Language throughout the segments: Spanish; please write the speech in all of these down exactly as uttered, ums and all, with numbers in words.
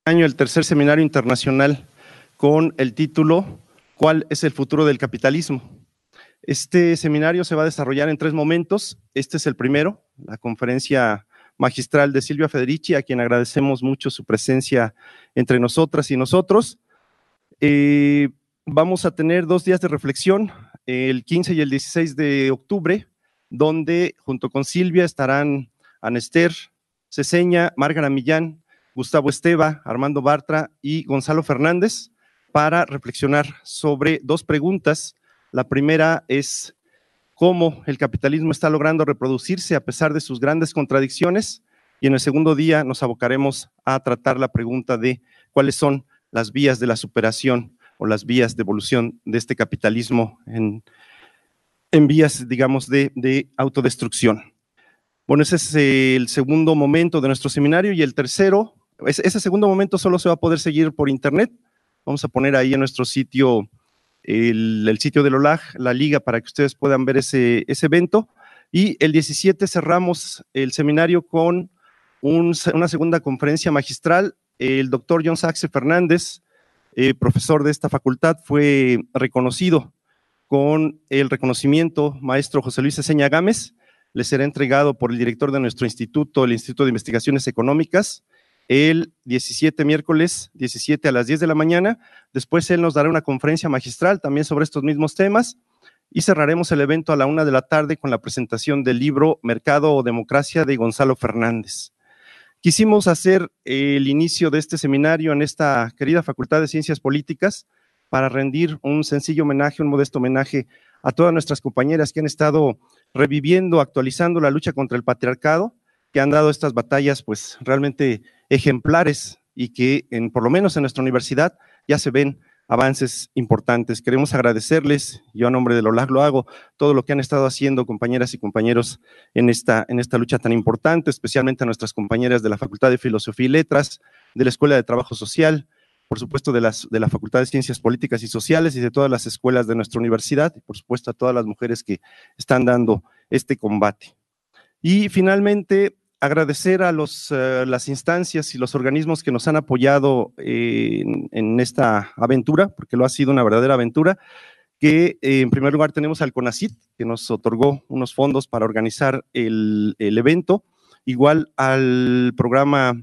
año el tercer seminario internacional con el título ¿Cuál es el futuro del capitalismo? Este seminario se va a desarrollar en tres momentos. Este es el primero, la conferencia magistral de Silvia Federici, a quien agradecemos mucho su presencia entre nosotras y nosotros. Eh, vamos a tener dos días de reflexión, el quince y el dieciséis de octubre, donde junto con Silvia estarán Anester Ceseña, Márgara Millán, Gustavo Esteva, Armando Bartra y Gonzalo Fernández para reflexionar sobre dos preguntas. La primera es cómo el capitalismo está logrando reproducirse a pesar de sus grandes contradicciones, y en el segundo día nos abocaremos a tratar la pregunta de cuáles son las vías de la superación o las vías de evolución de este capitalismo en, en vías, digamos, de, de autodestrucción. Bueno, ese es el segundo momento de nuestro seminario, y el tercero, ese segundo momento solo se va a poder seguir por internet. Vamos a poner ahí en nuestro sitio, el, el sitio del O L A G, la liga para que ustedes puedan ver ese, ese evento. Y el diecisiete cerramos el seminario con un, una segunda conferencia magistral. El doctor John Saxe Fernández, eh, profesor de esta facultad, fue reconocido con el reconocimiento maestro José Luis Ceseña Gámez. Le será entregado por el director de nuestro instituto, el Instituto de Investigaciones Económicas, el diecisiete, miércoles diecisiete a las diez de la mañana. Después él nos dará una conferencia magistral también sobre estos mismos temas, y cerraremos el evento a la una de la tarde con la presentación del libro Mercado o Democracia de Gonzalo Fernández. Quisimos hacer el inicio de este seminario en esta querida Facultad de Ciencias Políticas para rendir un sencillo homenaje, un modesto homenaje a todas nuestras compañeras que han estado reviviendo, actualizando la lucha contra el patriarcado, que han dado estas batallas pues realmente ejemplares, y que en, por lo menos en nuestra universidad ya se ven avances importantes. Queremos agradecerles, yo a nombre del O L A G lo hago, todo lo que han estado haciendo compañeras y compañeros en esta, en esta lucha tan importante, especialmente a nuestras compañeras de la Facultad de Filosofía y Letras, de la Escuela de Trabajo Social, por supuesto de, las, de la Facultad de Ciencias Políticas y Sociales y de todas las escuelas de nuestra universidad, y por supuesto a todas las mujeres que están dando este combate. Y finalmente, agradecer a los, uh, las instancias y los organismos que nos han apoyado eh, en, en esta aventura, porque lo ha sido una verdadera aventura, que eh, en primer lugar tenemos al CONACYT, que nos otorgó unos fondos para organizar el, el evento, igual al programa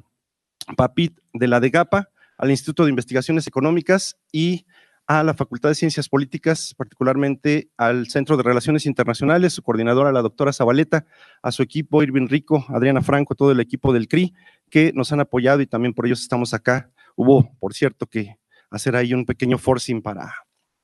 PAPIT de la DEGAPA, al Instituto de Investigaciones Económicas y a la Facultad de Ciencias Políticas, particularmente al Centro de Relaciones Internacionales, su coordinadora, la doctora Zabaleta, a su equipo, Irving Rico, Adriana Franco, todo el equipo del C R I, que nos han apoyado y también por ellos estamos acá. Hubo, por cierto, que hacer ahí un pequeño forcing para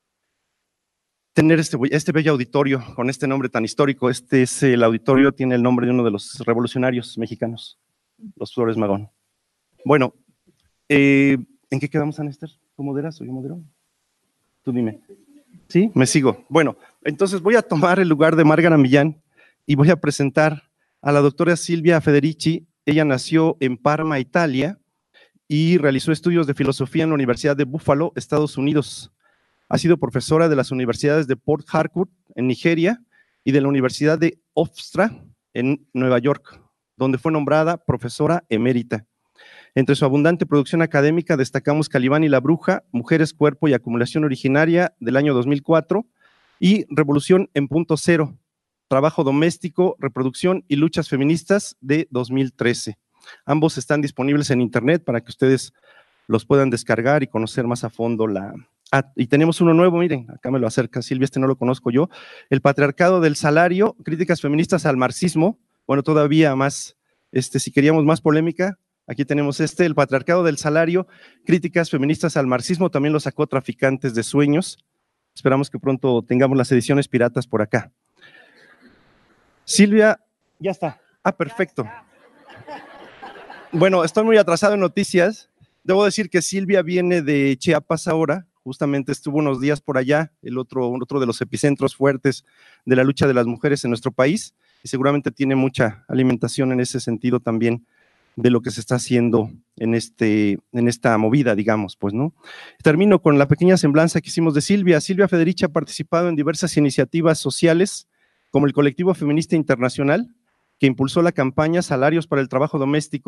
tener este, este bello auditorio con este nombre tan histórico. Este es el auditorio, tiene el nombre de uno de los revolucionarios mexicanos, los Flores Magón. Bueno, eh, ¿en qué quedamos, Anester? ¿Tú moderas o yo modero? Tú dime. ¿Sí? Me sigo. Bueno, entonces voy a tomar el lugar de Márgara Millán y voy a presentar a la doctora Silvia Federici. Ella nació en Parma, Italia, y realizó estudios de filosofía en la Universidad de Buffalo, Estados Unidos. Ha sido profesora de las universidades de Port Harcourt, en Nigeria, y de la Universidad de Hofstra, en Nueva York, donde fue nombrada profesora emérita. Entre su abundante producción académica destacamos Calibán y la Bruja, Mujeres, Cuerpo y Acumulación Originaria, del año dos mil cuatro, y Revolución en Punto Cero, Trabajo Doméstico, Reproducción y Luchas Feministas, de dos mil trece. Ambos están disponibles en internet para que ustedes los puedan descargar y conocer más a fondo la... Ah, y tenemos uno nuevo, miren, acá me lo acerca Silvia, este no lo conozco yo, El Patriarcado del Salario, Críticas Feministas al Marxismo. Bueno, todavía más, este, si queríamos más polémica, aquí tenemos este, El Patriarcado del Salario, Críticas Feministas al Marxismo, también lo sacó Traficantes de Sueños. Esperamos que pronto tengamos las ediciones piratas por acá. Silvia, ya está. Ah, perfecto. Bueno, estoy muy atrasado en noticias. Debo decir que Silvia viene de Chiapas ahora, justamente estuvo unos días por allá, el otro, otro de los epicentros fuertes de la lucha de las mujeres en nuestro país, y seguramente tiene mucha alimentación en ese sentido también de lo que se está haciendo en, este, en esta movida, digamos, pues, ¿no? Termino con la pequeña semblanza que hicimos de Silvia. Silvia Federici ha participado en diversas iniciativas sociales, como el Colectivo Feminista Internacional, que impulsó la campaña Salarios para el Trabajo Doméstico,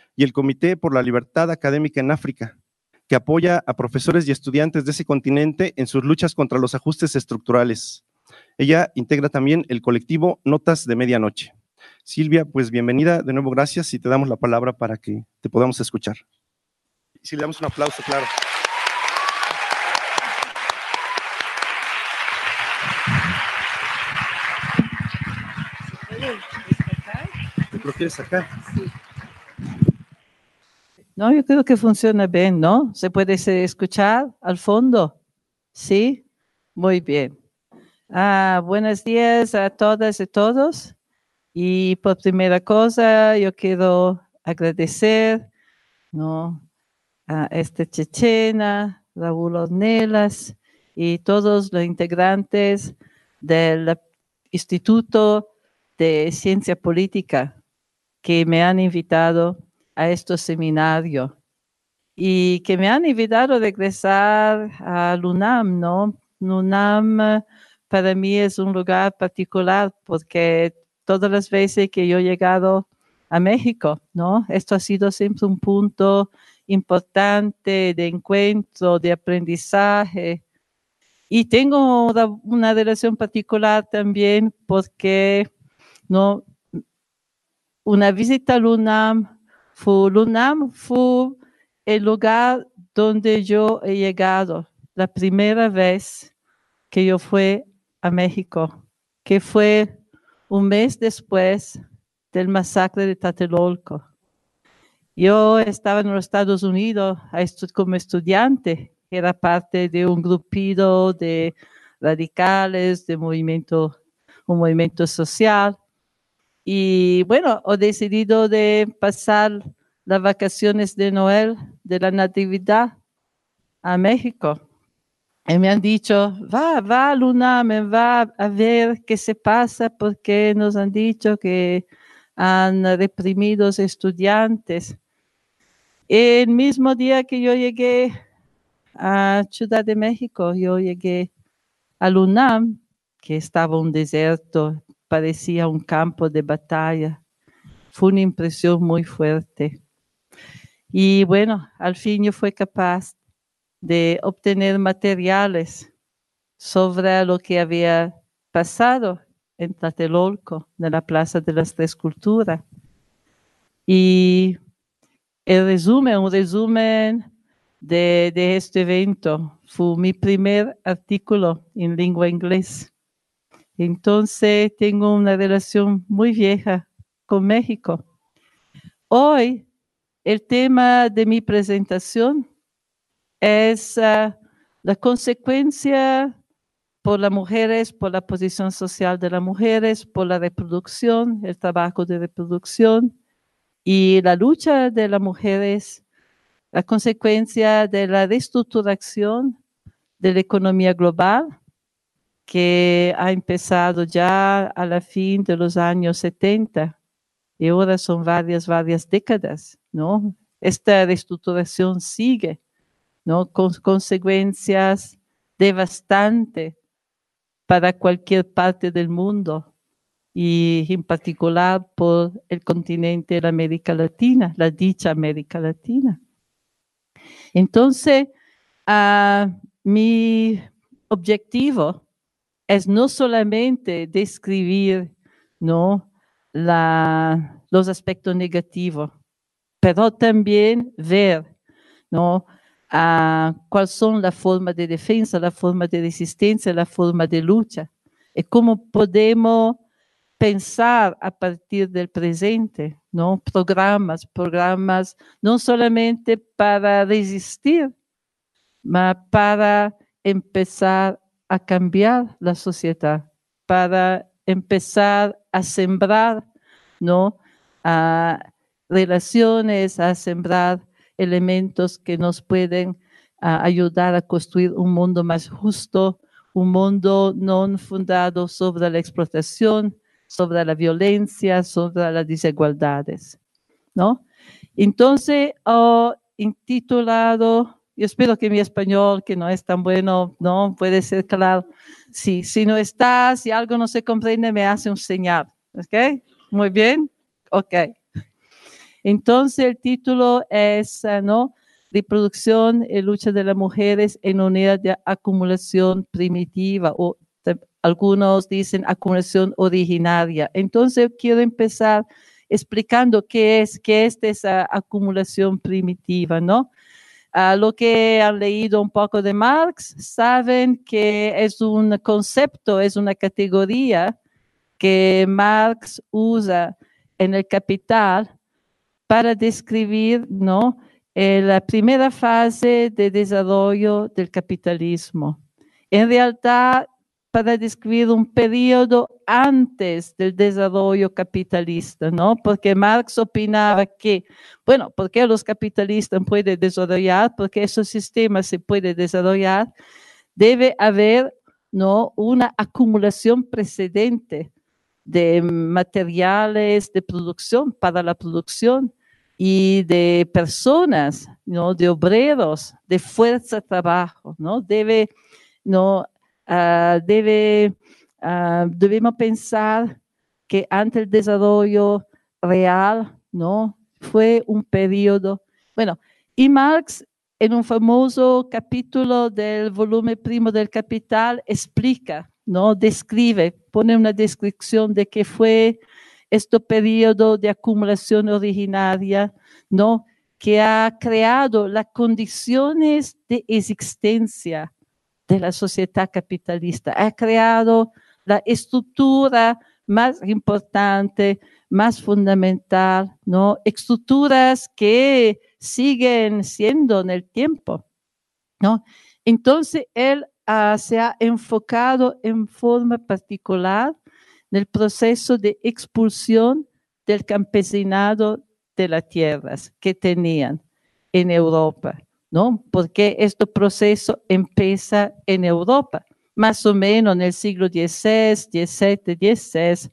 y el Comité por la Libertad Académica en África, que apoya a profesores y estudiantes de ese continente en sus luchas contra los ajustes estructurales. Ella integra también el colectivo Notas de Medianoche. Silvia, pues bienvenida, de nuevo gracias y te damos la palabra para que te podamos escuchar. Si le damos un aplauso, claro. ¿Lo quieres sacar? Sí. No, yo creo que funciona bien, ¿no? ¿Se puede escuchar al fondo? Sí, muy bien. Ah, buenos días a todas y todos. Y por primera cosa, yo quiero agradecer, ¿no?, a esta chechena, Raúl Ornelas y todos los integrantes del Instituto de Ciencia Política que me han invitado a este seminario y que me han invitado a regresar a LUNAM, ¿no? LUNAM para mí es un lugar particular porque todas las veces que yo he llegado a México, ¿no? Esto ha sido siempre un punto importante de encuentro, de aprendizaje. Y tengo una, una relación particular también porque, ¿no?, una visita a LUNAM fue, LUNAM fue el lugar donde yo he llegado la primera vez que yo fui a México, que fue un mes después del masacre de Tlatelolco. Yo estaba en los Estados Unidos como estudiante, era parte de un grupito de radicales, de movimiento, un movimiento social. Y bueno, he decidido de pasar las vacaciones de Noel, de la Natividad, a México. Y me han dicho, va, va, Luna, me va a ver qué se pasa, porque nos han dicho que han reprimido a estudiantes. El mismo día que yo llegué a Ciudad de México, yo llegué a LUNAM, que estaba un desierto, parecía un campo de batalla. Fue una impresión muy fuerte. Y bueno, al fin yo fui capaz de obtener materiales sobre lo que había pasado en Tlatelolco, de la Plaza de las Tres Culturas. Y el resumen, un resumen de, de este evento fue mi primer artículo en lengua inglesa. Entonces tengo una relación muy vieja con México. Hoy el tema de mi presentación es uh, la consecuencia por las mujeres, por la posición social de las mujeres, por la reproducción, el trabajo de reproducción y la lucha de las mujeres, la consecuencia de la reestructuración de la economía global que ha empezado ya a la fin de los años setenta y ahora son varias, varias décadas, ¿no? Esta reestructuración sigue, ¿no?, con consecuencias devastantes para cualquier parte del mundo y en particular por el continente de la América Latina, la dicha América Latina. Entonces, uh, mi objetivo es no solamente describir, ¿no?, la, los aspectos negativos, pero también ver, ¿no?, uh, cuáles son las formas de defensa, las formas de resistencia, las formas de lucha, y cómo podemos pensar a partir del presente, ¿no?, programas, programas no solamente para resistir, mas para empezar a cambiar la sociedad, para empezar a sembrar, ¿no?, a relaciones, a sembrar elementos que nos pueden a ayudar a construir un mundo más justo, un mundo no fundado sobre la explotación, sobre la violencia, sobre las desigualdades, ¿no? Entonces, oh, intitulado, yo espero que mi español, que no es tan bueno, no puede ser claro. Sí, si no está, si algo no se comprende, me hace un señal. ¿Ok? Muy bien. Ok. Entonces el título es, uh, ¿no? Reproducción y lucha de las mujeres en unidad de acumulación primitiva, o te, algunos dicen acumulación originaria. Entonces quiero empezar explicando qué es, qué es esa acumulación primitiva, ¿no? Uh, lo que han leído un poco de Marx saben que es un concepto, es una categoría que Marx usa en el Capital para describir, ¿no?, eh, la primera fase de desarrollo del capitalismo. En realidad, para describir un periodo antes del desarrollo capitalista, ¿no? Porque Marx opinaba que, bueno, ¿por qué los capitalistas pueden desarrollar? Porque esos sistemas se pueden desarrollar, debe haber, ¿no?, una acumulación precedente de materiales de producción para la producción y de personas, ¿no?, de obreros, de fuerza de trabajo, ¿no? Debe, ¿no? Uh, debe, uh, debemos pensar que ante el desarrollo real, ¿no?, fue un periodo, bueno, y Marx en un famoso capítulo del volumen primo del Capital explica, ¿no?, describe, pone una descripción de qué fue este periodo de acumulación originaria, ¿no?, que ha creado las condiciones de existencia de la sociedad capitalista, ha creado la estructura más importante, más fundamental, ¿no?, estructuras que siguen siendo en el tiempo, ¿no? Entonces, él uh, se ha enfocado en forma particular en el proceso de expulsión del campesinado de las tierras que tenían en Europa, ¿no? Porque este proceso empieza en Europa, más o menos en el siglo dieciséis, diecisiete, dieciséis.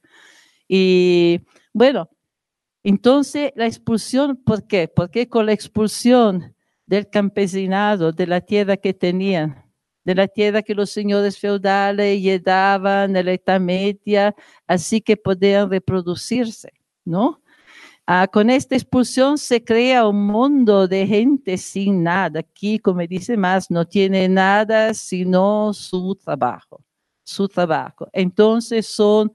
Y bueno, entonces la expulsión, ¿por qué? Porque con la expulsión del campesinado, de la tierra que tenían, de la tierra que los señores feudales heredaban en la Edad Media, así que podían reproducirse, ¿no? Ah, con esta expulsión se crea un mundo de gente sin nada. Aquí, como dice más, no tiene nada sino su trabajo, su trabajo. Entonces son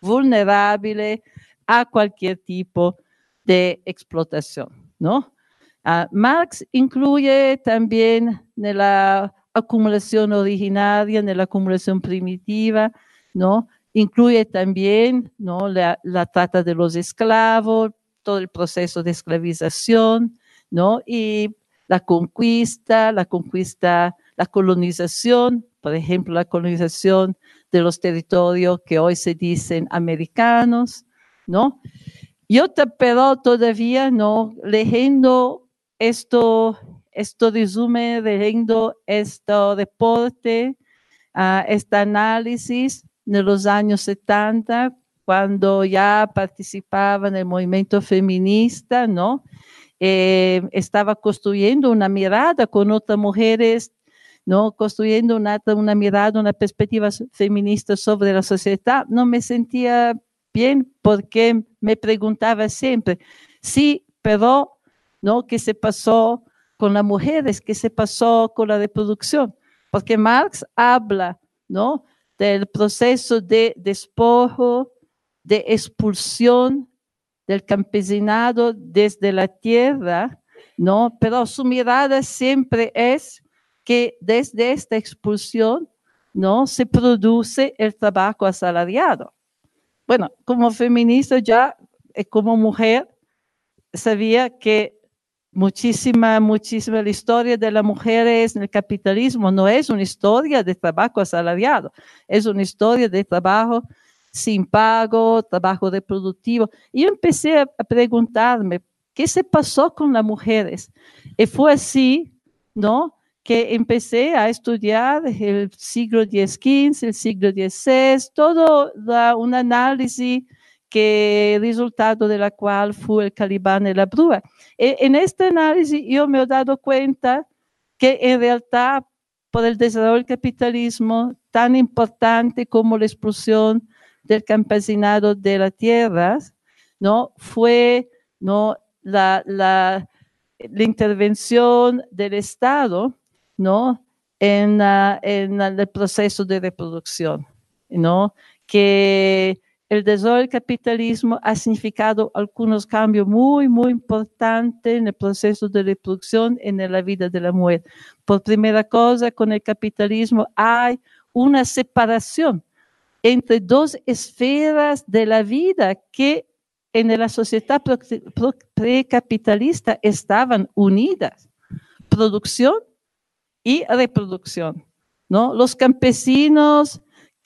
vulnerables a cualquier tipo de explotación, ¿no? Uh, Marx incluye también en la acumulación originaria, en la acumulación primitiva, ¿no? Incluye también, ¿no?, la, la trata de los esclavos, todo el proceso de esclavización, ¿no?, y la conquista, la conquista, la colonización, por ejemplo, la colonización de los territorios que hoy se dicen americanos, ¿no? Yo, pero todavía no, leyendo esto, esto resumen, leyendo este reporte, uh, este análisis de los años setenta, cuando ya participaba en el movimiento feminista, ¿no? Eh, estaba construyendo una mirada con otras mujeres, ¿no?, construyendo una, una mirada, una perspectiva feminista sobre la sociedad. No me sentía bien porque me preguntaba siempre, sí, pero, ¿no?, ¿qué se pasó con las mujeres? ¿Qué se pasó con la reproducción? Porque Marx habla, ¿no?, del proceso de despojo, de expulsión del campesinado desde la tierra, ¿no? Pero su mirada siempre es que desde esta expulsión, ¿no?, se produce el trabajo asalariado. Bueno, como feminista ya, como mujer, sabía que muchísima, muchísima la historia de las mujeres en el capitalismo no es una historia de trabajo asalariado, es una historia de trabajo sin pago, trabajo reproductivo. Y yo empecé a preguntarme, ¿qué se pasó con las mujeres? Y fue así, ¿no?, que empecé a estudiar el siglo diez quince, el siglo dieciséis, todo la, un análisis que el resultado de la cual fue el Caliban y la Brúa. E, en este análisis yo me he dado cuenta que en realidad por el desarrollo del capitalismo, tan importante como la expulsión del campesinado de las tierras, ¿no?, fue, ¿no?, la, la, la intervención del Estado, ¿no? En, uh, en el proceso de reproducción, ¿no? Que el desarrollo del capitalismo ha significado algunos cambios muy, muy importantes en el proceso de reproducción en la vida de la mujer. Por primera cosa, con el capitalismo hay una separación entre dos esferas de la vida que en la sociedad precapitalista estaban unidas: producción y reproducción, ¿no? Los campesinos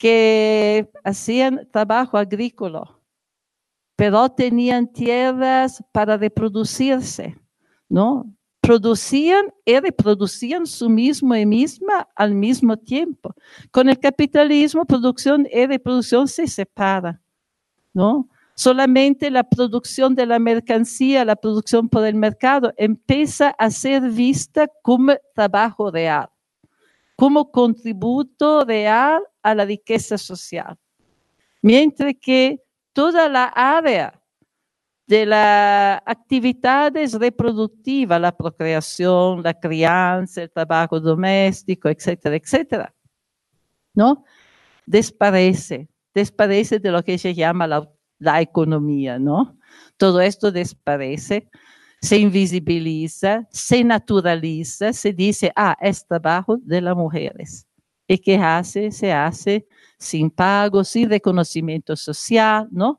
que hacían trabajo agrícola, pero tenían tierras para reproducirse, ¿no? Producían y reproducían su mismo y misma al mismo tiempo. Con el capitalismo, producción y reproducción se separan, ¿no? Solamente la producción de la mercancía, la producción por el mercado, empieza a ser vista como trabajo real, como contributo real a la riqueza social. Mientras que toda la área de las actividades reproductivas, la procreación, la crianza, el trabajo doméstico, etcétera, etcétera, ¿no? Desaparece, desaparece de lo que se llama la, la economía, ¿no? Todo esto desaparece, se invisibiliza, se naturaliza, se dice, ah, es trabajo de las mujeres. ¿Y qué hace? Se hace sin pago, sin reconocimiento social, ¿no?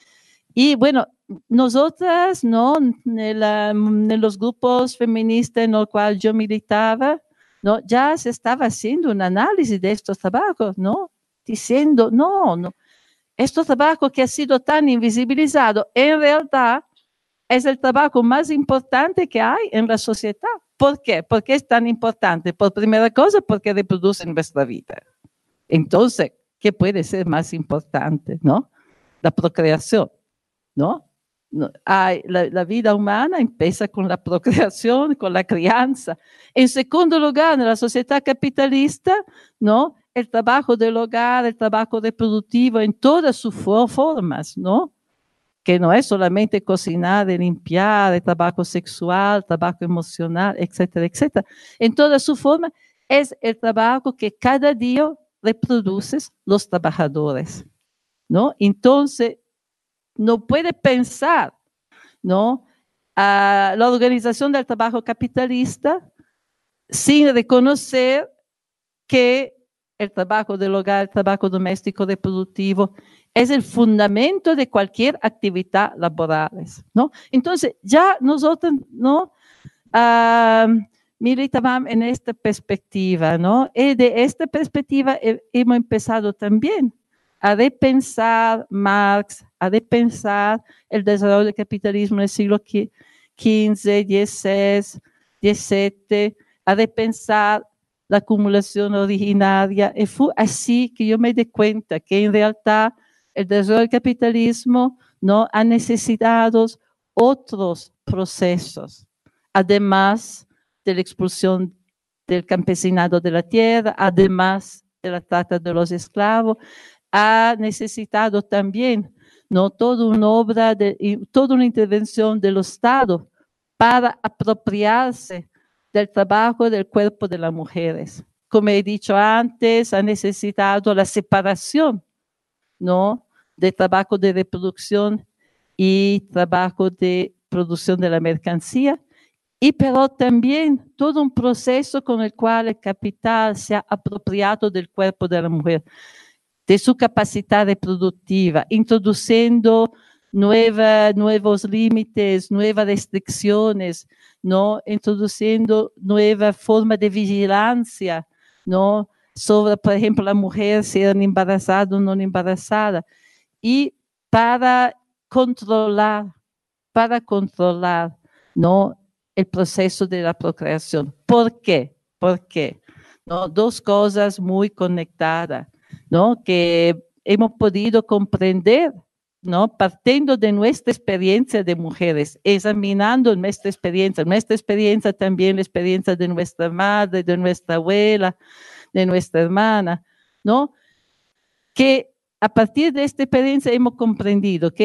Y bueno, nosotras, ¿no? En, la, en los grupos feministas en los cuales yo militaba, ¿no? Ya se estaba haciendo un análisis de estos trabajos, ¿no? Diciendo, no, no, este trabajo que ha sido tan invisibilizado, en realidad es el trabajo más importante que hay en la sociedad. ¿Por qué? ¿Por qué es tan importante? Por primera cosa, porque reproduce nuestra vida. Entonces, ¿qué puede ser más importante, no? La procreación, ¿no? No, hay, la, la vida humana empieza con la procreación, con la crianza. En segundo lugar, en la sociedad capitalista, ¿no? El trabajo del hogar, el trabajo reproductivo en todas sus formas, ¿no? Que no es solamente cocinar, limpiar, el trabajo sexual, trabajo emocional, etcétera, etcétera. En todas sus formas es el trabajo que cada día reproducen los trabajadores, ¿no? Entonces, no puede pensar, ¿no? A la organización del trabajo capitalista sin reconocer que el trabajo del hogar, el trabajo doméstico reproductivo, es el fundamento de cualquier actividad laboral, ¿no? Entonces, ya nosotros, ¿no? Uh, militábamos en esta perspectiva, ¿no? Y de esta perspectiva he, hemos empezado también a repensar Marx, a repensar el desarrollo del capitalismo en el siglo quince, dieciséis, diecisiete, a repensar la acumulación originaria. Y fue así que yo me di cuenta que en realidad el desarrollo del capitalismo no ha necesitado otros procesos, además de la expulsión del campesinado de la tierra, además de la trata de los esclavos, ha necesitado también, ¿no? Toda una obra, de, toda una intervención del Estado para apropiarse del trabajo del cuerpo de las mujeres. Como he dicho antes, ha necesitado la separación, ¿no? De trabajo de reproducción y trabajo de producción de la mercancía, y pero también todo un proceso con el cual el capital se ha apropiado del cuerpo de la mujer, de su capacidad reproductiva, introduciendo nueva, nuevos límites, nuevas restricciones, ¿no? Introduciendo nueva forma de vigilancia, ¿no? Sobre, por ejemplo, la mujer ser embarazada o no embarazada. Y para controlar, para controlar, ¿no? El proceso de la procreación. ¿Por qué? ¿Por qué? ¿No? Dos cosas muy conectadas, ¿no? Que hemos podido comprender, ¿no? Partiendo de nuestra experiencia de mujeres, examinando nuestra experiencia, nuestra experiencia también, la experiencia de nuestra madre, de nuestra abuela, de nuestra hermana, ¿no? Que a partir de esta experiencia hemos comprendido que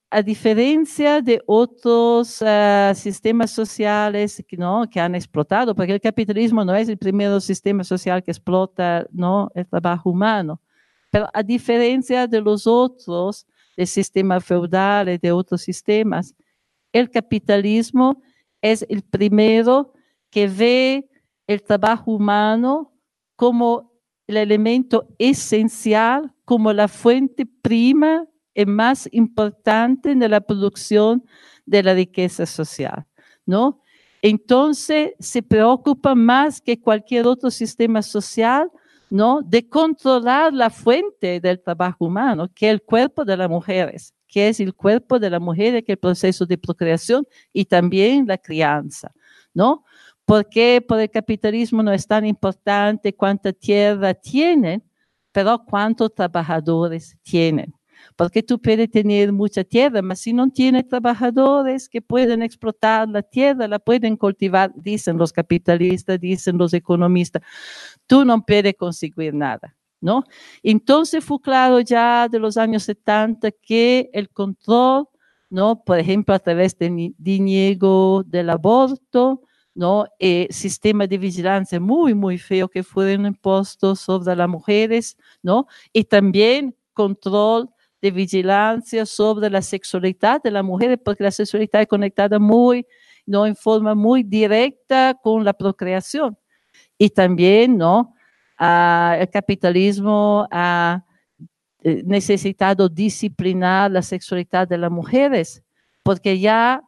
a diferencia de otros uh, sistemas sociales, ¿no?, que han explotado, porque el capitalismo no es el primer sistema social que explota, ¿no?, el trabajo humano, pero a diferencia de los otros, del sistema feudal y de otros sistemas, el capitalismo es el primero que ve el trabajo humano como el elemento esencial, como la fuente prima y más importante de la producción de la riqueza social, ¿no? Entonces se preocupa más que cualquier otro sistema social, ¿no?, de controlar la fuente del trabajo humano, que es el cuerpo de las mujeres, que es el cuerpo de la mujer, que es el proceso de procreación y también la crianza, ¿no? Porque por el capitalismo no es tan importante cuánta tierra tienen, pero cuántos trabajadores tienen. Porque tú puedes tener mucha tierra, pero si no tienes trabajadores que pueden explotar la tierra, la pueden cultivar, dicen los capitalistas, dicen los economistas, tú no puedes conseguir nada, ¿no? Entonces fue claro ya de los años setenta que el control, ¿no?, por ejemplo, a través del diniego del aborto, ¿no?, eh, sistema de vigilancia muy, muy feo que fueron impuestos sobre las mujeres, ¿no?, y también control de vigilancia sobre la sexualidad de las mujeres, porque la sexualidad es conectada muy, ¿no?, en forma muy directa con la procreación. Y también, ¿no?, uh, el capitalismo ha eh, necesitado disciplinar la sexualidad de las mujeres, porque ya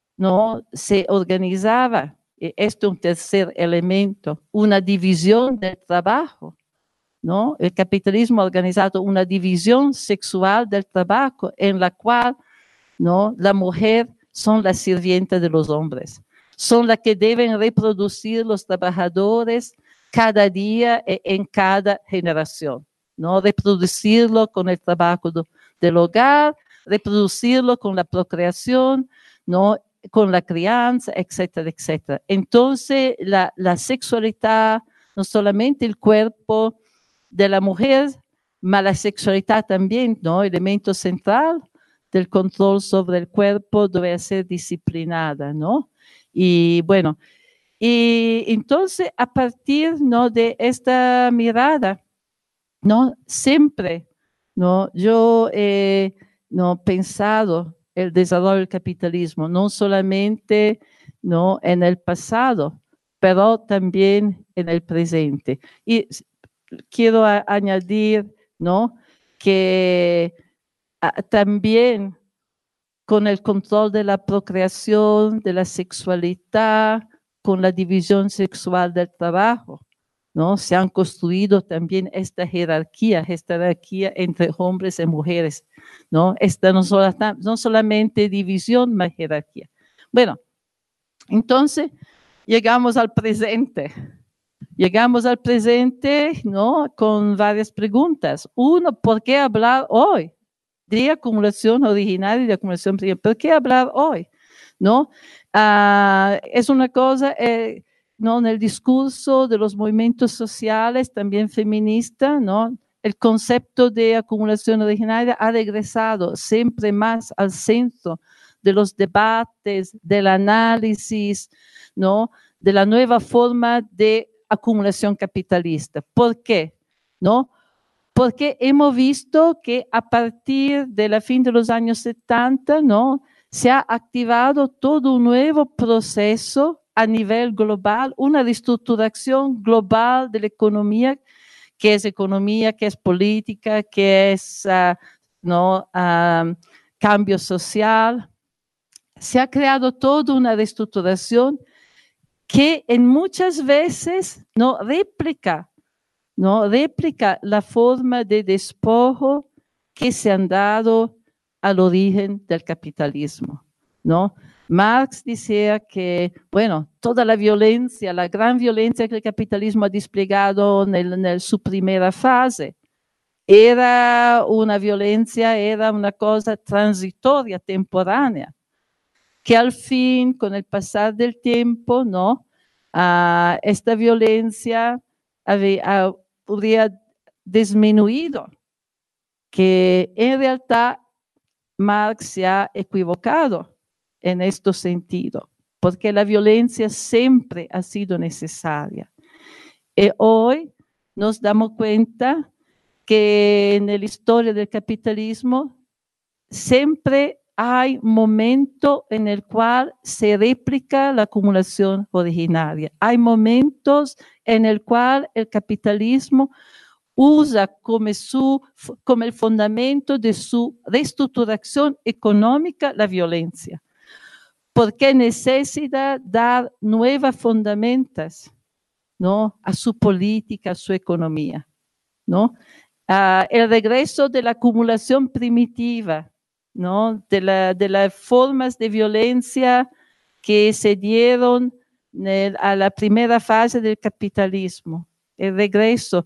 no se organizaba, y esto es un tercer elemento, una división del trabajo, ¿no? El capitalismo ha organizado una división sexual del trabajo en la cual, ¿no?, la mujer son las sirvientas de los hombres, son las que deben reproducir los trabajadores cada día e en cada generación, ¿no? Reproducirlo con el trabajo do, del hogar, reproducirlo con la procreación, ¿no?, con la crianza, etcétera, etcétera. Entonces, la, la sexualidad, no solamente el cuerpo de la mujer, mas la sexualidad también, ¿no?, elemento central del control sobre el cuerpo, debe ser disciplinada, ¿no? Y bueno, y entonces a partir, ¿no?, de esta mirada, ¿no?, siempre, ¿no?, yo he, ¿no?, pensado el desarrollo del capitalismo, no solamente, ¿no?, en el pasado, pero también en el presente. Y quiero a, añadir, ¿no?, que a, también con el control de la procreación, de la sexualidad, con la división sexual del trabajo, ¿no?, se han construido también esta jerarquía, esta jerarquía entre hombres y mujeres, ¿no? Esta no, sola, no solamente división, más jerarquía. Bueno, entonces llegamos al presente. Llegamos al presente, ¿no?, con varias preguntas. Uno, ¿por qué hablar hoy de acumulación originaria y de acumulación primaria? ¿Por qué hablar hoy? ¿No? Uh, es una cosa, eh, ¿no?, en el discurso de los movimientos sociales, también feministas, ¿no?, el concepto de acumulación originaria ha regresado siempre más al centro de los debates, del análisis, ¿no?, de la nueva forma de acumulación capitalista. ¿Por qué? ¿No? Porque hemos visto que a partir de la fin de los años setenta, ¿no?, se ha activado todo un nuevo proceso a nivel global, una reestructuración global de la economía, que es economía, que es política, que es uh, ¿no?, uh, cambio social. Se ha creado toda una reestructuración que en muchas veces no réplica, no réplica la forma de despojo que se han dado al origen del capitalismo, ¿no? Marx decía que, bueno, toda la violencia, la gran violencia que el capitalismo ha desplegado en, el, en el, su primera fase, era una violencia, era una cosa transitoria, temporánea, que al fin, con el pasar del tiempo, ¿no?, uh, esta violencia había, uh, habría disminuido, que en realidad Marx se ha equivocado en este sentido, porque la violencia siempre ha sido necesaria. Y hoy nos damos cuenta que en la historia del capitalismo siempre hay momentos en el cual se replica la acumulación originaria. Hay momentos en el cual el capitalismo usa como, su, como el fundamento de su reestructuración económica la violencia, porque necesita dar nuevas fundamentos, ¿no?, a su política, a su economía, ¿no? Uh, el regreso de la acumulación primitiva, ¿no?, de, la, de las formas de violencia que se dieron el, a la primera fase del capitalismo. El regreso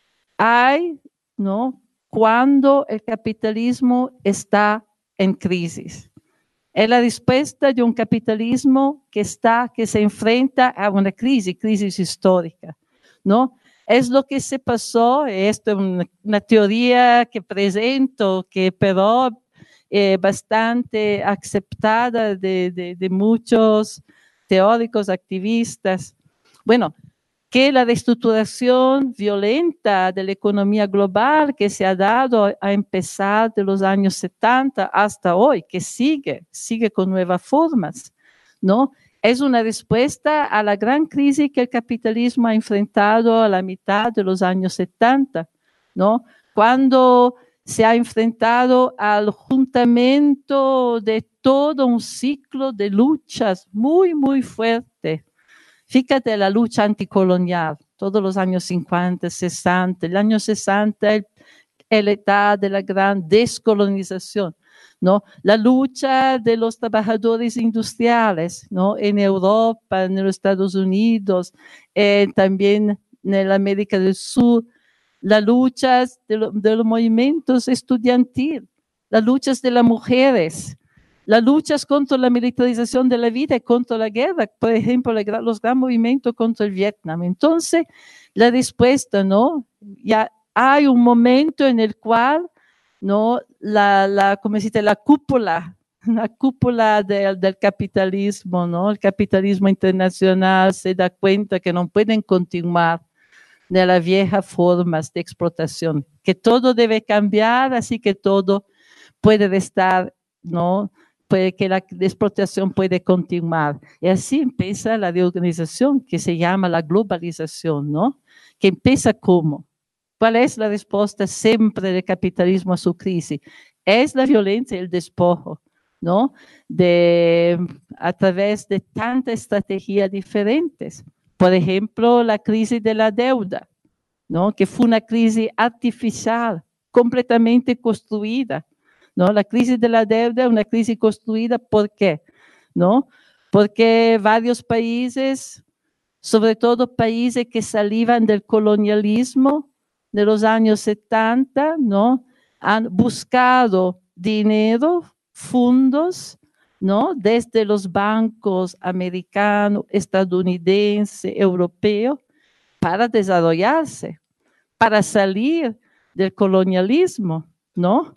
hay, ¿no?, cuando el capitalismo está en crisis. Es la respuesta de un capitalismo que está, que se enfrenta a una crisis, crisis histórica, ¿no? Es lo que se pasó, esto es una, una teoría que presento, que pero eh, bastante aceptada de, de, de muchos teóricos, activistas. Bueno, que la reestructuración violenta de la economía global que se ha dado a empezar de los años setenta hasta hoy, que sigue, sigue con nuevas formas, ¿no? Es una respuesta a la gran crisis que el capitalismo ha enfrentado a la mitad de los años setenta, ¿no? Cuando se ha enfrentado al juntamiento de todo un ciclo de luchas muy, muy fuerte. Fíjate la lucha anticolonial, todos los años cincuenta, sesenta, el año sesenta es la etapa de la gran descolonización, ¿no? La lucha de los trabajadores industriales, ¿no?, en Europa, en los Estados Unidos, eh, también en la América del Sur, las luchas de, lo, de los movimientos estudiantiles, las luchas de las mujeres, las luchas contra la militarización de la vida y contra la guerra, por ejemplo, la, los grandes movimientos contra el Vietnam. Entonces, la respuesta, ¿no? Ya hay un momento en el cual, ¿no?, la, la, ¿cómo se dice?, la cúpula, la cúpula de, del capitalismo, ¿no?, el capitalismo internacional se da cuenta que no pueden continuar de las viejas formas de explotación, que todo debe cambiar, así que todo puede estar, ¿no?, puede que la explotación puede continuar. Y así empieza la reorganización que se llama la globalización, ¿no? Que empieza ¿cómo? ¿Cuál es la respuesta siempre del capitalismo a su crisis? Es la violencia y el despojo, ¿no? De, a través de tantas estrategias diferentes. Por ejemplo, la crisis de la deuda, ¿no?, que fue una crisis artificial, completamente construida, ¿no? La crisis de la deuda es una crisis construida, ¿por qué? ¿No? Porque varios países, sobre todo países que salían del colonialismo de los años setenta, ¿no?, han buscado dinero, fondos, ¿no?, desde los bancos americanos, estadounidenses, europeos, para desarrollarse, para salir del colonialismo, ¿no?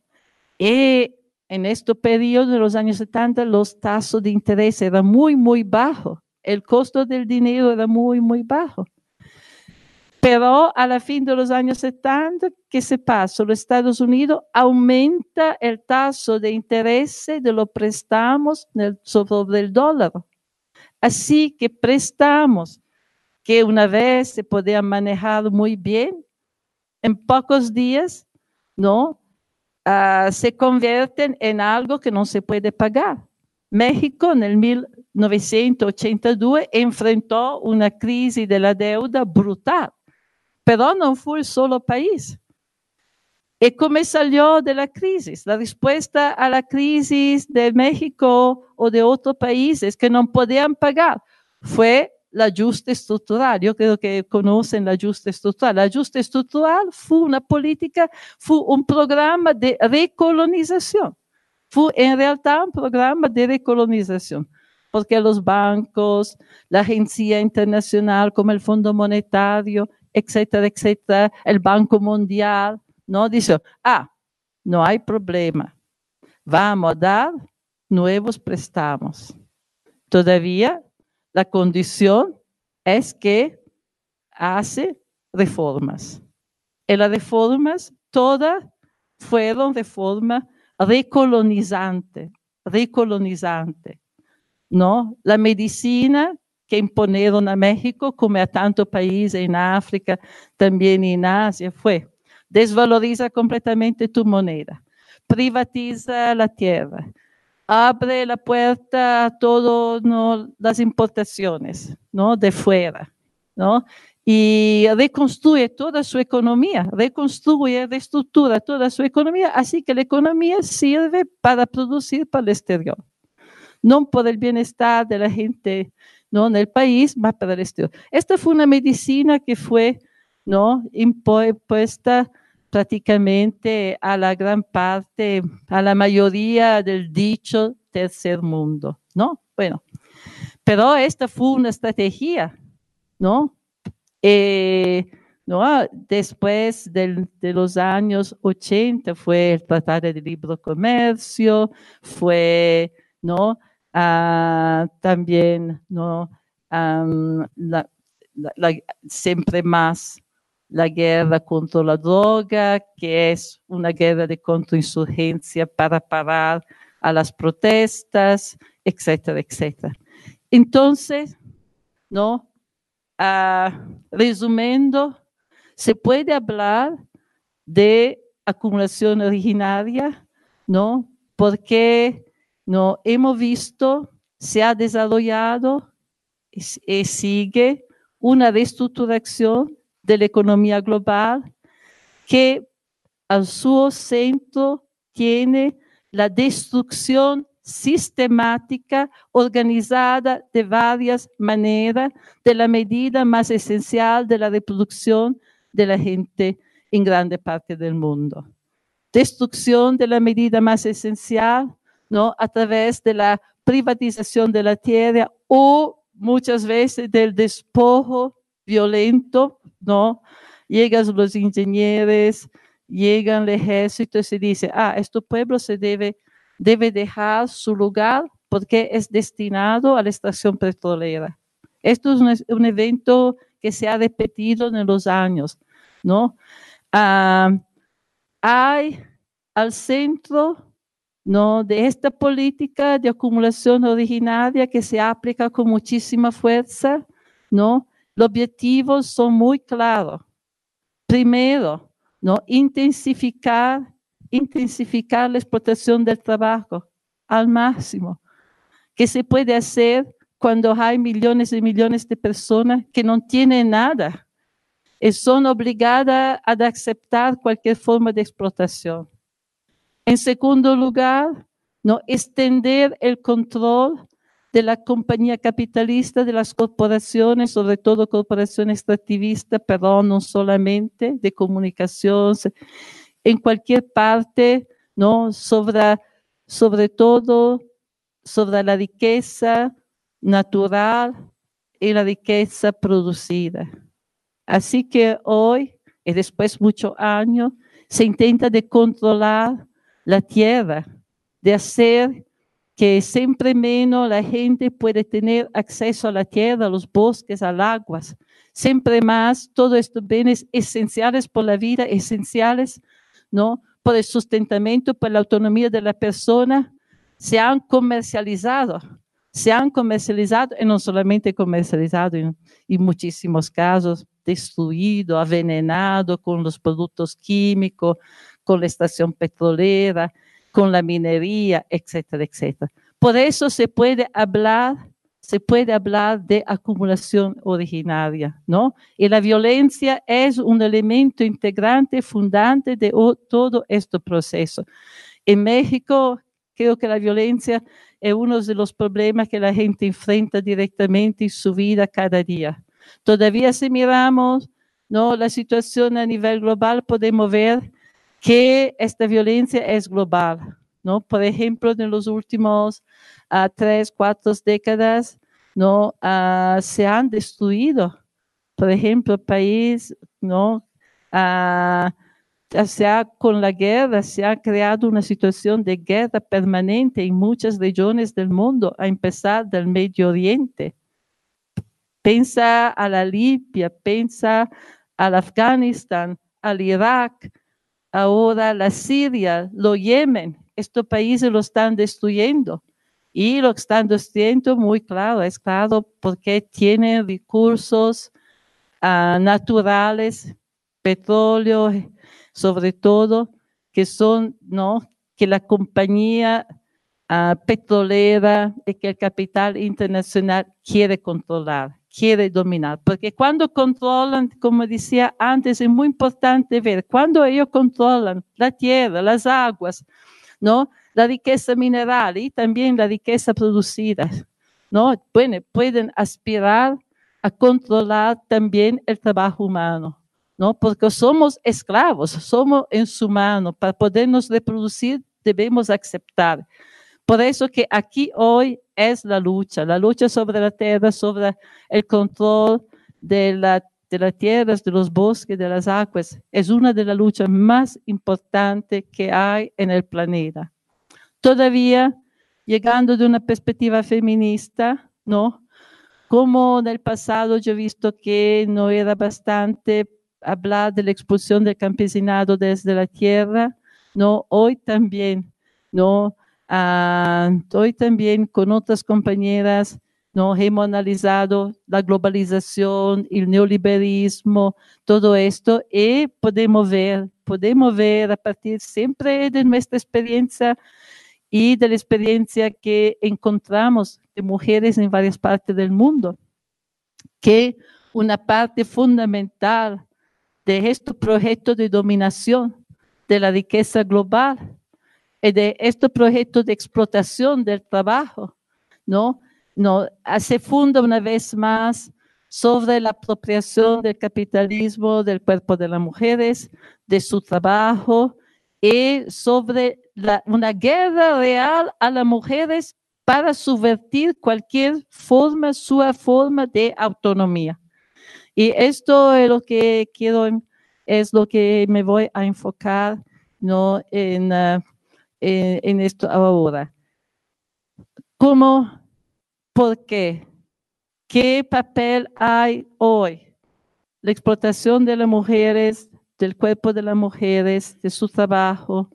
Y en este periodo de los años setenta, los tasas de interés eran muy, muy bajos. El costo del dinero era muy, muy bajo. Pero a la fin de los años setenta, ¿qué se pasa? Los Estados Unidos aumenta el taso de interés de los préstamos sobre el dólar. Así que préstamos que una vez se podían manejar muy bien, en pocos días, ¿no?, Uh, se convierten en algo que no se puede pagar. México en el mil novecientos ochenta y dos enfrentó una crisis de la deuda brutal, pero no fue el solo país. ¿Y cómo salió de la crisis? La respuesta a la crisis de México o de otros países que no podían pagar fue el ajuste estructural. Yo creo que conocen el ajuste estructural. El ajuste estructural fue una política, fue un programa de recolonización. Fue en realidad un programa de recolonización, porque los bancos, la agencia internacional como el Fondo Monetario, etcétera, etcétera, el Banco Mundial, ¿no? Dice, ah, no hay problema. vamos a dar nuevos préstamos. Todavía la condición es que hace reformas. Y las reformas todas fueron reformas recolonizantes, recolonizantes, ¿no? La medicina que imponieron a México, como a tantos países en África, también en Asia, fue desvaloriza completamente tu moneda, privatiza la tierra, abre la puerta a todas, ¿no?, las importaciones, ¿no?, de fuera, ¿no? Y reconstruye toda su economía, reconstruye, reestructura toda su economía, así que la economía sirve para producir para el exterior. No por el bienestar de la gente, ¿no?, en el país, más para el exterior. Esta fue una medicina que fue, ¿no?, impuesta prácticamente a la gran parte, a la mayoría del dicho tercer mundo, ¿no? Bueno, pero esta fue una estrategia, ¿no? Eh, ¿no? Después del, de los años ochenta fue el Tratado de Libre Comercio, fue, ¿no?, Ah, también, ¿no?, um, la, la, la, siempre más la guerra contra la droga, que es una guerra de contrainsurgencia para parar a las protestas, etcétera, etcétera. Entonces, ¿no?, uh, resumiendo, se puede hablar de acumulación originaria, ¿no?, porque no hemos visto, se ha desarrollado y, y sigue una reestructuración de la economía global que al su centro tiene la destrucción sistemática, organizada de varias maneras, de la medida más esencial de la reproducción de la gente en grande parte del mundo. Destrucción de la medida más esencial, ¿no?, a través de la privatización de la tierra o muchas veces del despojo violento, ¿no? Llegan los ingenieros, llegan el ejército y se dice, ah, este pueblo se debe, debe dejar su lugar porque es destinado a la extracción petrolera. Esto es un, un evento que se ha repetido en los años, ¿no? Ah, hay al centro, ¿no?, de esta política de acumulación originaria que se aplica con muchísima fuerza, ¿no? Los objetivos son muy claros. Primero, ¿no?, intensificar, intensificar la explotación del trabajo al máximo, que se puede hacer cuando hay millones y millones de personas que no tienen nada y son obligadas a aceptar cualquier forma de explotación. En segundo lugar, ¿no?, extender el control de la compañía capitalista, de las corporaciones, sobre todo corporaciones extractivistas, pero no solamente, de comunicación, en cualquier parte, ¿no?, sobre, sobre todo sobre la riqueza natural y la riqueza producida. Así que hoy, y después de muchos años, se intenta de controlar la tierra, de hacer que siempre menos la gente puede tener acceso a la tierra, a los bosques, al agua. Siempre más, todos estos bienes esenciales por la vida, esenciales, ¿no?, por el sustentamiento, por la autonomía de la persona, se han comercializado. Se han comercializado, y no solamente comercializado, en, en muchísimos casos, destruido, envenenado con los productos químicos, con la extracción petrolera, con la minería, etcétera, etcétera. Por eso se puede hablar, se puede hablar de acumulación originaria, ¿no? Y la violencia es un elemento integrante, fundante de todo este proceso. En México, creo que la violencia es uno de los problemas que la gente enfrenta directamente en su vida cada día. Todavía si miramos, ¿no?, la situación a nivel global, podemos ver que esta violencia es global, ¿no? Por ejemplo, en los últimos uh, tres, cuatro décadas, ¿no?, uh, se han destruido, por ejemplo, el país, ¿no?, uh, se ha, con la guerra se ha creado una situación de guerra permanente en muchas regiones del mundo, a empezar del Medio Oriente. Pensa a la Libia, pensa al Afganistán, al Irak, ahora la Siria, lo Yemen. Estos países lo están destruyendo. Y lo están destruyendo muy claro, es claro porque tienen recursos uh, naturales, petróleo, sobre todo, que son, ¿no? Que la compañía uh, petrolera y que el capital internacional quiere controlar, quiere dominar. Porque cuando controlan, como decía antes, es muy importante ver, cuando ellos controlan la tierra, las aguas, ¿no? La riqueza mineral y también la riqueza producida, ¿no? Bueno, pueden aspirar a controlar también el trabajo humano, ¿no? Porque somos esclavos, somos en su mano. Para podernos reproducir debemos aceptar. Por eso que aquí hoy es la lucha, la lucha sobre la tierra, sobre el control de, la, de las tierras, de los bosques, de las aguas. Es una de las luchas más importantes que hay en el planeta. Todavía, llegando de una perspectiva feminista, ¿no? Como en el pasado yo he visto que no era bastante hablar de la expulsión del campesinado desde la tierra, ¿no? Hoy también, ¿no? Uh, hoy también con otras compañeras, ¿no? Hemos analizado la globalización, el neoliberalismo, todo esto, y podemos ver, podemos ver a partir siempre de nuestra experiencia y de la experiencia que encontramos de mujeres en varias partes del mundo, que una parte fundamental de este proyecto de dominación de la riqueza global y de este proyecto de explotación del trabajo, ¿no? No, se funda una vez más sobre la apropiación del capitalismo del cuerpo de las mujeres, de su trabajo, y sobre la, una guerra real a las mujeres para subvertir cualquier forma, su forma de autonomía. Y esto es lo que quiero, es lo que me voy a enfocar, ¿no? en, uh, en, en esto ahora. ¿Cómo? ¿Por qué? ¿Qué papel hay hoy? La explotación de las mujeres, del cuerpo de las mujeres, de su trabajo,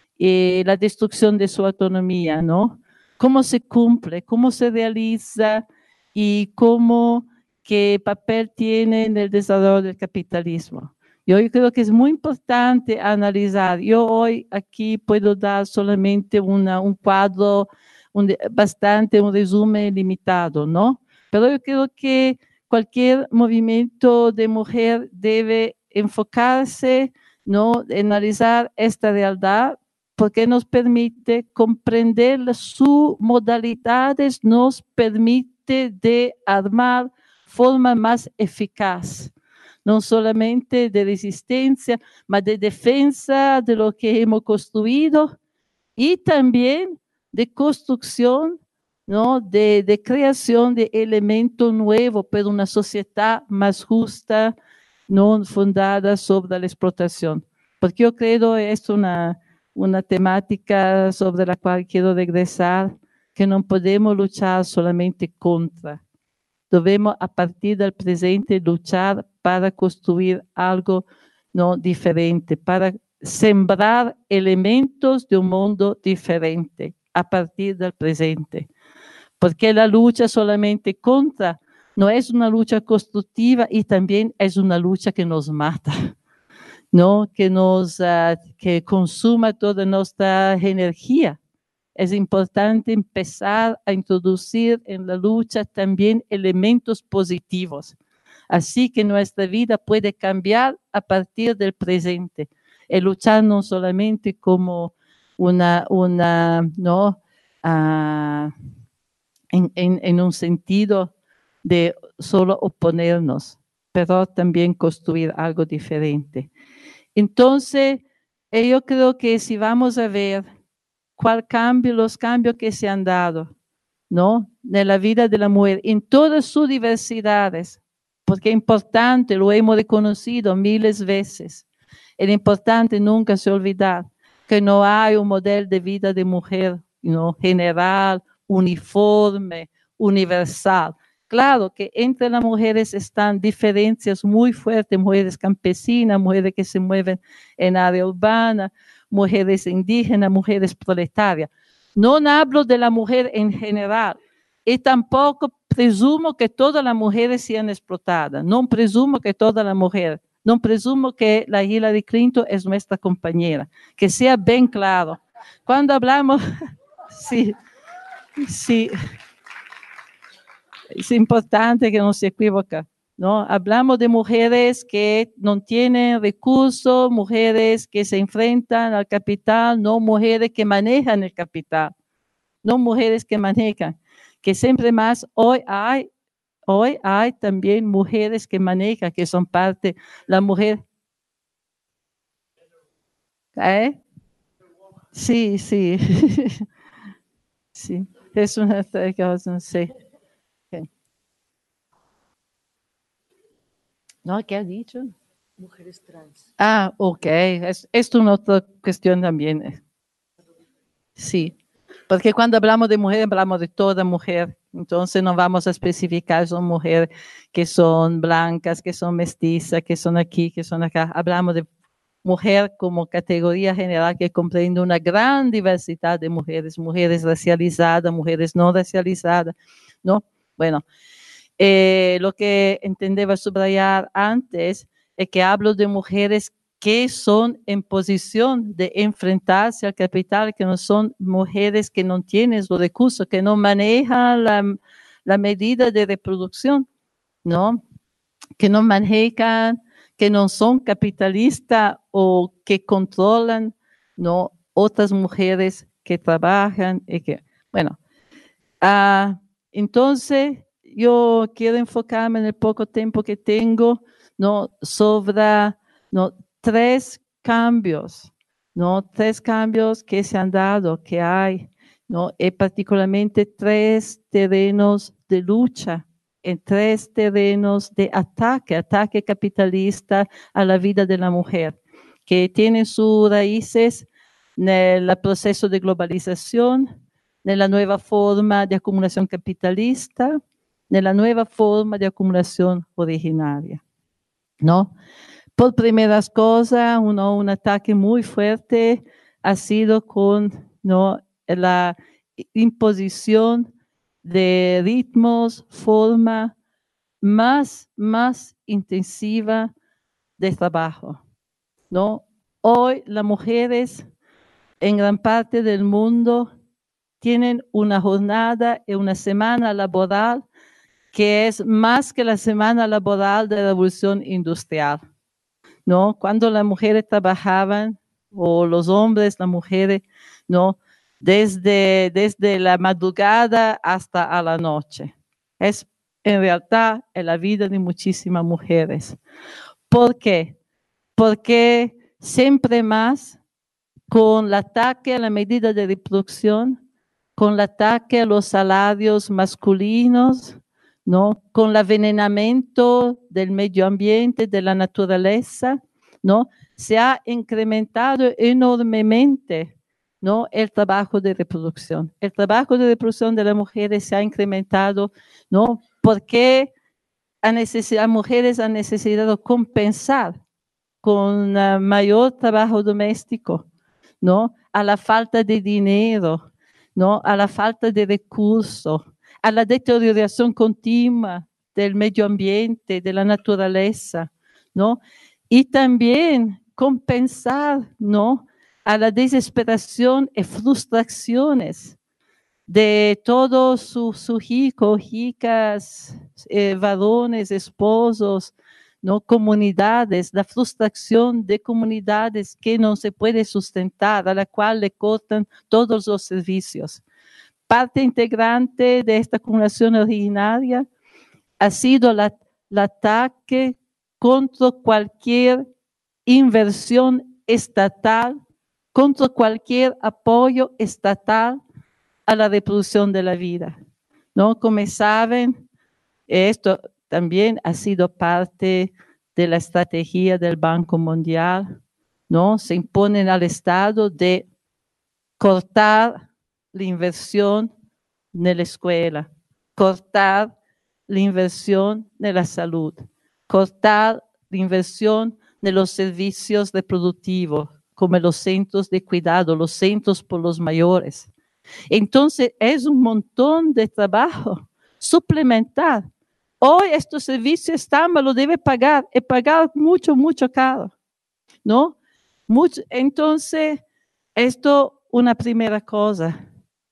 y la destrucción de su autonomía, ¿no? ¿Cómo se cumple? ¿Cómo se realiza? ¿Y cómo, qué papel tiene en el desarrollo del capitalismo? Yo creo que es muy importante analizar. Yo hoy aquí puedo dar solamente una, un cuadro un, bastante, un resumen limitado, ¿no? Pero yo creo que cualquier movimiento de mujer debe enfocarse, ¿no? Analizar esta realidad porque nos permite comprender sus modalidades, nos permite de armar forma más eficaz, no solamente de resistencia, mas de defensa de lo que hemos construido y también de construcción, ¿no? de, de creación de elementos nuevos para una sociedad más justa, no fundada sobre la explotación. Porque yo creo que es una, una temática sobre la cual quiero regresar, que no podemos luchar solamente contra. Debemos a partir del presente luchar para construir algo, ¿no? diferente, para sembrar elementos de un mundo diferente a partir del presente. Porque la lucha solamente contra no es una lucha constructiva y también es una lucha que nos mata, ¿no? Que nos uh, que consuma toda nuestra energía. Es importante empezar a introducir en la lucha también elementos positivos, así que nuestra vida puede cambiar a partir del presente. El luchar no solamente como una, una ¿no? Uh, en, en, en un sentido de solo oponernos, pero también construir algo diferente. Entonces, yo creo que si vamos a ver cuál cambio, los cambios que se han dado, ¿no? En la vida de la mujer, en todas sus diversidades, porque es importante, lo hemos reconocido miles de veces. Es importante nunca se olvidar que no hay un modelo de vida de mujer, ¿no?, general, uniforme, universal. Claro que entre las mujeres están diferencias muy fuertes, mujeres campesinas, mujeres que se mueven en área urbana, mujeres indígenas, mujeres proletarias. No hablo de la mujer en general y tampoco presumo que todas las mujeres sean explotadas. No presumo que todas las mujeres, no presumo que la Hillary Clinton es nuestra compañera. Que sea bien claro. Cuando hablamos, sí, sí, es importante que no se equivoque, ¿no? Hablamos de mujeres que no tienen recursos, mujeres que se enfrentan al capital, no mujeres que manejan el capital, no mujeres que manejan, que siempre más hoy hay, hoy hay también mujeres que manejan, que son parte, la mujer. ¿Eh? Sí, sí, sí, es una cosa, no sé. ¿No? ¿Qué has dicho? Mujeres trans. Ah, ok. Es, esto es una otra cuestión también. Sí, porque cuando hablamos de mujer, hablamos de toda mujer. Entonces no vamos a especificar, son mujeres que son blancas, que son mestizas, que son aquí, que son acá. Hablamos de mujer como categoría general que comprende una gran diversidad de mujeres, mujeres racializadas, mujeres no racializadas, ¿no? Bueno, eh, lo que entendía subrayar antes es que hablo de mujeres que son en posición de enfrentarse al capital, que no son mujeres que no tienen los recursos, que no manejan la, la medida de reproducción, ¿no? Que no manejan, que no son capitalistas o que controlan, ¿no?, otras mujeres que trabajan y que, bueno, uh, entonces yo quiero enfocarme en el poco tiempo que tengo, ¿no?, sobre, ¿no?, tres cambios, ¿no?, tres cambios que se han dado, que hay, ¿no?, y particularmente tres terrenos de lucha, en tres terrenos de ataque, ataque capitalista a la vida de la mujer, que tienen sus raíces en el proceso de globalización, en la nueva forma de acumulación capitalista, en la nueva forma de acumulación originaria, ¿no? Por primeras cosas, uno, un ataque muy fuerte ha sido con, ¿no?, la imposición de ritmos, forma más, más intensiva de trabajo, ¿no? Hoy las mujeres en gran parte del mundo tienen una jornada y una semana laboral que es más que la semana laboral de la revolución industrial, ¿no? Cuando las mujeres trabajaban, o los hombres, las mujeres, ¿no?, desde, desde la madrugada hasta a la noche. Es en realidad en la vida de muchísimas mujeres. ¿Por qué? Porque siempre más con el ataque a la medida de reproducción, con el ataque a los salarios masculinos, ¿no?, con el envenenamiento del medio ambiente, de la naturaleza, ¿no?, se ha incrementado enormemente, ¿no?, el trabajo de reproducción. El trabajo de reproducción de las mujeres se ha incrementado, ¿no?, porque a necesidad, las mujeres han necesitado compensar con uh, mayor trabajo doméstico, ¿no?, a la falta de dinero, ¿no?, a la falta de recursos, a la deterioración continua del medio ambiente, de la naturaleza, ¿no? Y también compensar, ¿no?, a la desesperación y frustraciones de todos sus su hijos, hijas, eh, varones, esposos, ¿no?, comunidades, la frustración de comunidades que no se puede sustentar, a la cual le cortan todos los servicios. Parte integrante de esta acumulación originaria ha sido la, el ataque contra cualquier inversión estatal, contra cualquier apoyo estatal a la reproducción de la vida, ¿no? Como saben, esto también ha sido parte de la estrategia del Banco Mundial, ¿no? Se imponen al Estado de cortar la inversión en la escuela, cortar la inversión en la salud, cortar la inversión en los servicios reproductivos, como los centros de cuidado, los centros por los mayores. Entonces, es un montón de trabajo suplementar. Hoy estos servicios están, me lo debe pagar, y pagar mucho, mucho caro, ¿no? Mucho, entonces, esto una primera cosa.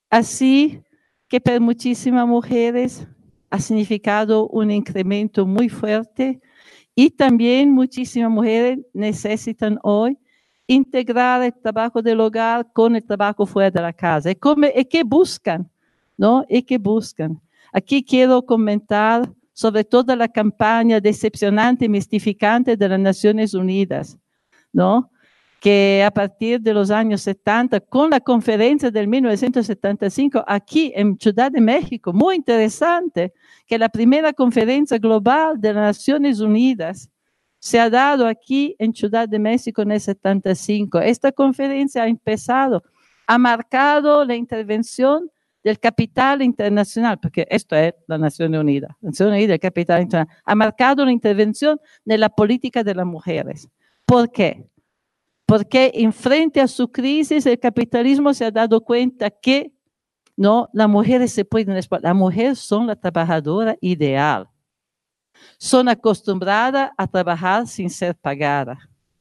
Así que para muchísimas mujeres ha significado un incremento muy fuerte y también muchísimas mujeres necesitan hoy integrar el trabajo del hogar con el trabajo fuera de la casa. ¿Y, cómo, y qué buscan? ¿No? ¿Y qué buscan? Aquí quiero comentar sobre toda la campaña decepcionante y mistificante de las Naciones Unidas, ¿no? Que a partir de los años setenta, con la conferencia del mil novecientos setenta y cinco, aquí en Ciudad de México, muy interesante, que la primera conferencia global de las Naciones Unidas se ha dado aquí en Ciudad de México en el setenta y cinco. Esta conferencia ha empezado, ha marcado la intervención del capital internacional, porque esto es la Nación Unida, la Nación Unida, el capital internacional, ha marcado la intervención de la política de las mujeres. ¿Por qué? Porque en frente a su crisis el capitalismo se ha dado cuenta que no, las mujeres se pueden explotar. Las mujeres son la trabajadora ideal. Son acostumbradas a trabajar sin ser pagadas.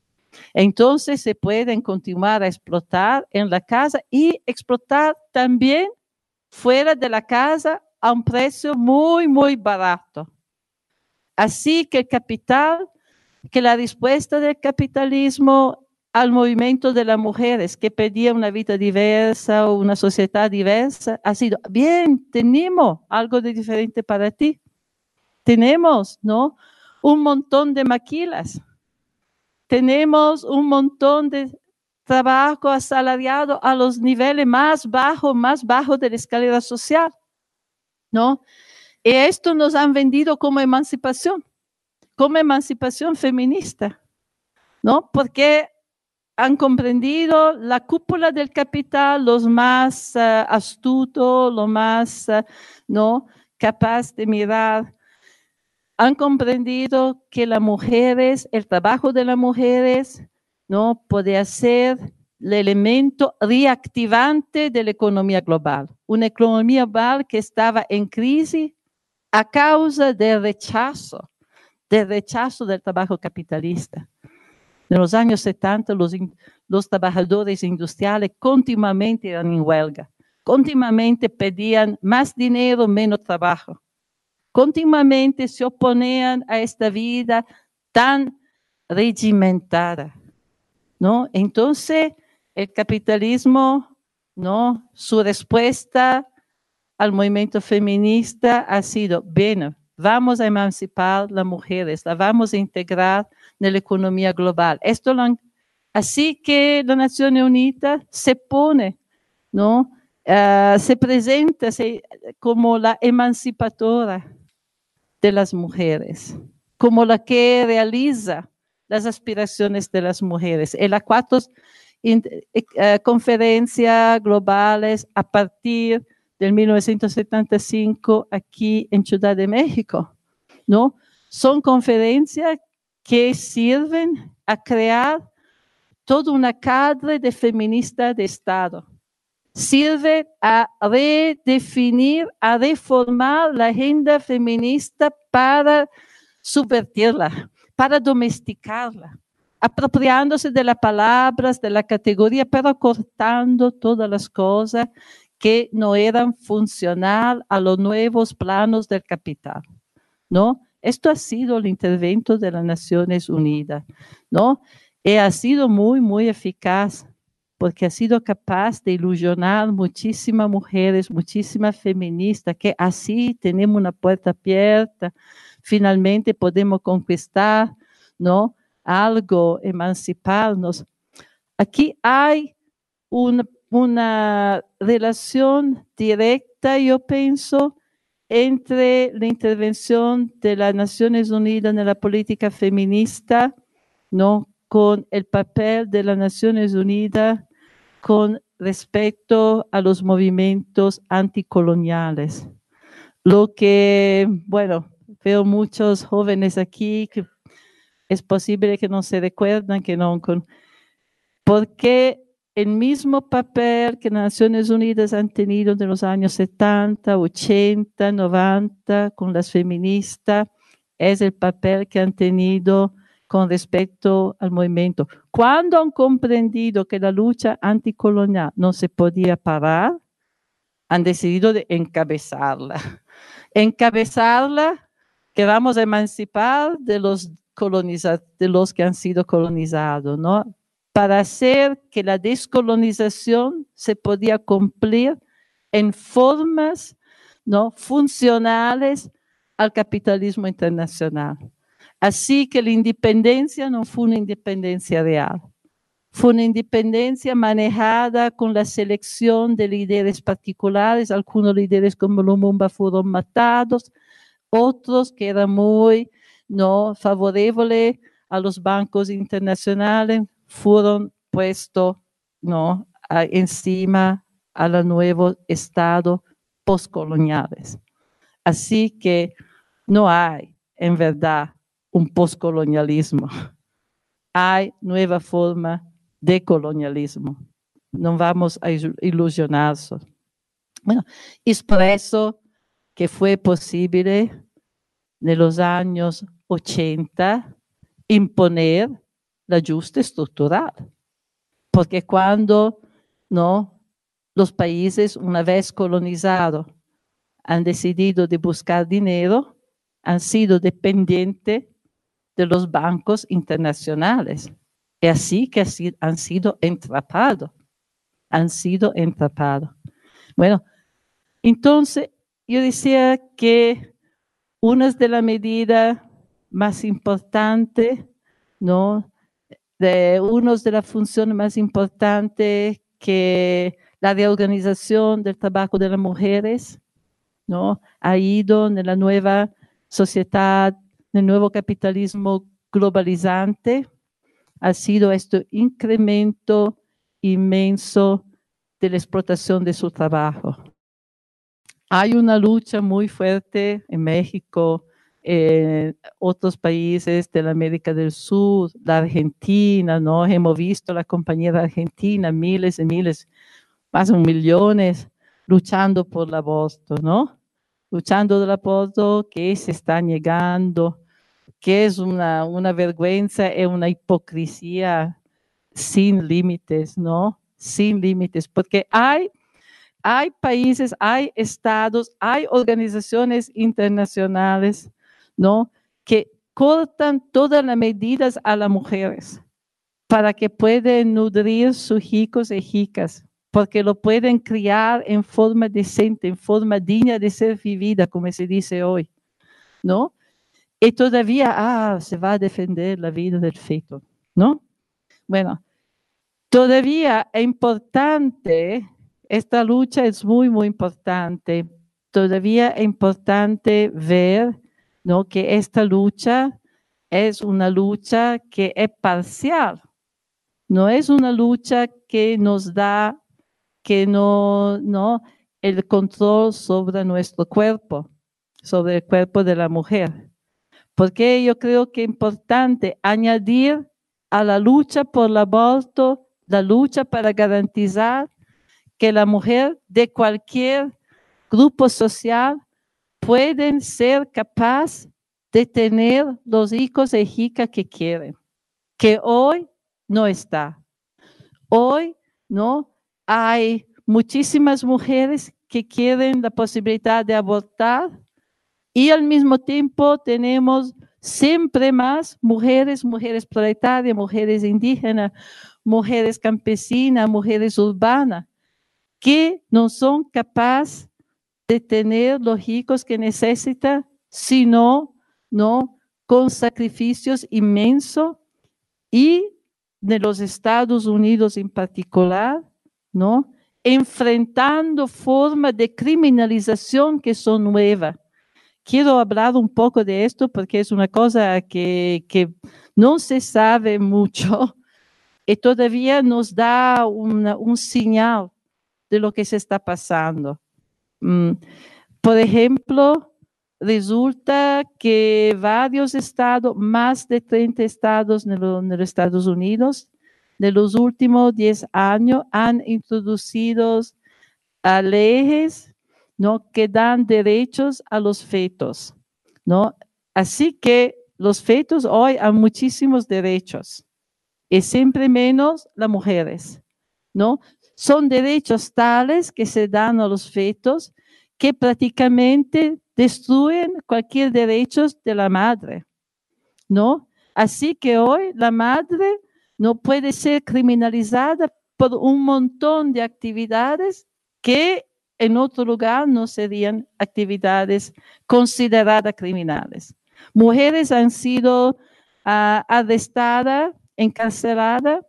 Entonces se pueden continuar a explotar en la casa y explotar también fuera de la casa a un precio muy, muy barato. Así que el capital, que la respuesta del capitalismo al movimiento de las mujeres que pedían una vida diversa o una sociedad diversa, ha sido, bien, tenemos algo de diferente para ti. Tenemos, ¿no? Un montón de maquilas. Tenemos un montón de trabajo asalariado a los niveles más bajos, más bajos de la escalera social, ¿no? Y esto nos han vendido como emancipación, como emancipación feminista, ¿no? Porque han comprendido la cúpula del capital, los más uh, astutos, los más, uh, ¿no? Capaz de mirar. Han comprendido que las mujeres, el trabajo de las mujeres, ¿no? Puede ser el elemento reactivante de la economía global. Una economía global que estaba en crisis a causa del rechazo, del rechazo del trabajo capitalista. En los años setenta, los, los trabajadores industriales continuamente eran en huelga, continuamente pedían más dinero, menos trabajo. Continuamente se oponían a esta vida tan regimentada, ¿no? Entonces, el capitalismo, ¿no? Su respuesta al movimiento feminista ha sido, bueno, vamos a emancipar a las mujeres, las vamos a integrar en la economía global. Esto lo han, así que la Nación Unida se pone, ¿no? Uh, se presenta se, como la emancipadora de las mujeres, como la que realiza las aspiraciones de las mujeres. En las cuatro in, uh, conferencias globales a partir del mil novecientos setenta y cinco aquí en Ciudad de México, ¿no? Son conferencias que sirven a crear toda una cadre de feministas de Estado. Sirve a redefinir, a reformar la agenda feminista para subvertirla, para domesticarla, apropiándose de las palabras, de la categoría, pero cortando todas las cosas que no eran funcional a los nuevos planos del capital, ¿no? Esto ha sido el intervento de las Naciones Unidas, ¿no? Y ha sido muy, muy eficaz, porque ha sido capaz de ilusionar muchísimas mujeres, muchísimas feministas, que así tenemos una puerta abierta, finalmente podemos conquistar, ¿no? Algo, emanciparnos. Aquí hay una, una relación directa, yo pienso, entre la intervención de las Naciones Unidas en la política feminista, ¿no? con el papel de las Naciones Unidas con respecto a los movimientos anticoloniales. Lo que, bueno, veo muchos jóvenes aquí que es posible que no se recuerdan, que no, con, porque el mismo papel que las Naciones Unidas han tenido de los años setenta, ochenta, noventa con las feministas, es el papel que han tenido con respecto al movimiento. Cuando han comprendido que la lucha anticolonial no se podía parar, han decidido de encabezarla. Encabezarla, que vamos a emancipar de los, coloniza- de los que han sido colonizados, ¿no? Para hacer que la descolonización se podía cumplir en formas, ¿no?, funcionales al capitalismo internacional. Así que la independencia no fue una independencia real, fue una independencia manejada con la selección de líderes particulares. Algunos líderes como Lumumba fueron matados, otros que eran muy no favorables a los bancos internacionales fueron puestos no a, encima a los nuevos estados postcoloniales. Así que no hay en verdad un postcolonialismo, hay nueva forma de colonialismo. No vamos a ilusionarnos. Bueno, es por eso que fue posible en los años ochenta imponer el ajuste estructural. Porque cuando no, los países, una vez colonizados, han decidido de buscar dinero, han sido dependientes de los bancos internacionales. Es así que han sido entrapados. Han sido entrapados. Bueno, entonces yo decía que una de las medidas más importantes, ¿no?, de una de las funciones más importantes que la reorganización del trabajo de las mujeres, ¿no?, ha ido en la nueva sociedad, en el nuevo capitalismo globalizante, ha sido este incremento inmenso de la explotación de su trabajo. Hay una lucha muy fuerte en México, en otros países de la América del Sur, la Argentina, ¿no? Hemos visto la compañera argentina, miles y miles, más de millones, luchando por el aborto, ¿no? Luchando del aborto que se está negando, que es una, una vergüenza y una hipocresía sin límites, ¿no? Sin límites, porque hay, hay países, hay estados, hay organizaciones internacionales, ¿no?, que cortan todas las medidas a las mujeres para que puedan nutrir sus hijos y hijas, porque lo pueden criar en forma decente, en forma digna de ser vivida, como se dice hoy, ¿no? Y todavía, ah, se va a defender la vida del feto, ¿no? Bueno, todavía es importante, esta lucha es muy, muy importante. Todavía es importante ver, ¿no?, que esta lucha es una lucha que es parcial. No es una lucha que nos da, que no, no, el control sobre nuestro cuerpo, sobre el cuerpo de la mujer. Porque yo creo que es importante añadir a la lucha por el aborto, la lucha para garantizar que la mujer de cualquier grupo social pueden ser capaz de tener los hijos e hijas que quieren, que hoy no está. Hoy, ¿no?, hay muchísimas mujeres que quieren la posibilidad de abortar y al mismo tiempo tenemos siempre más mujeres, mujeres proletarias, mujeres indígenas, mujeres campesinas, mujeres urbanas, que no son capaces de tener los hijos que necesitan, sino, ¿no?, con sacrificios inmensos. Y de los Estados Unidos en particular, ¿no?, enfrentando formas de criminalización que son nuevas, quiero hablar un poco de esto porque es una cosa que, que no se sabe mucho y todavía nos da una, un señal de lo que se está pasando. Mm. Por ejemplo, resulta que varios estados, más de treinta estados en, lo, en los Estados Unidos, de los últimos diez años han introducido a leyes, ¿no?, que dan derechos a los fetos, ¿no? Así que los fetos hoy han muchísimos derechos y siempre menos las mujeres, ¿no? Son derechos tales que se dan a los fetos que prácticamente destruyen cualquier derecho de la madre, ¿no? Así que hoy la madre no puede ser criminalizada por un montón de actividades que en otro lugar no serían actividades consideradas criminales. Mujeres han sido uh, arrestadas, encarceladas.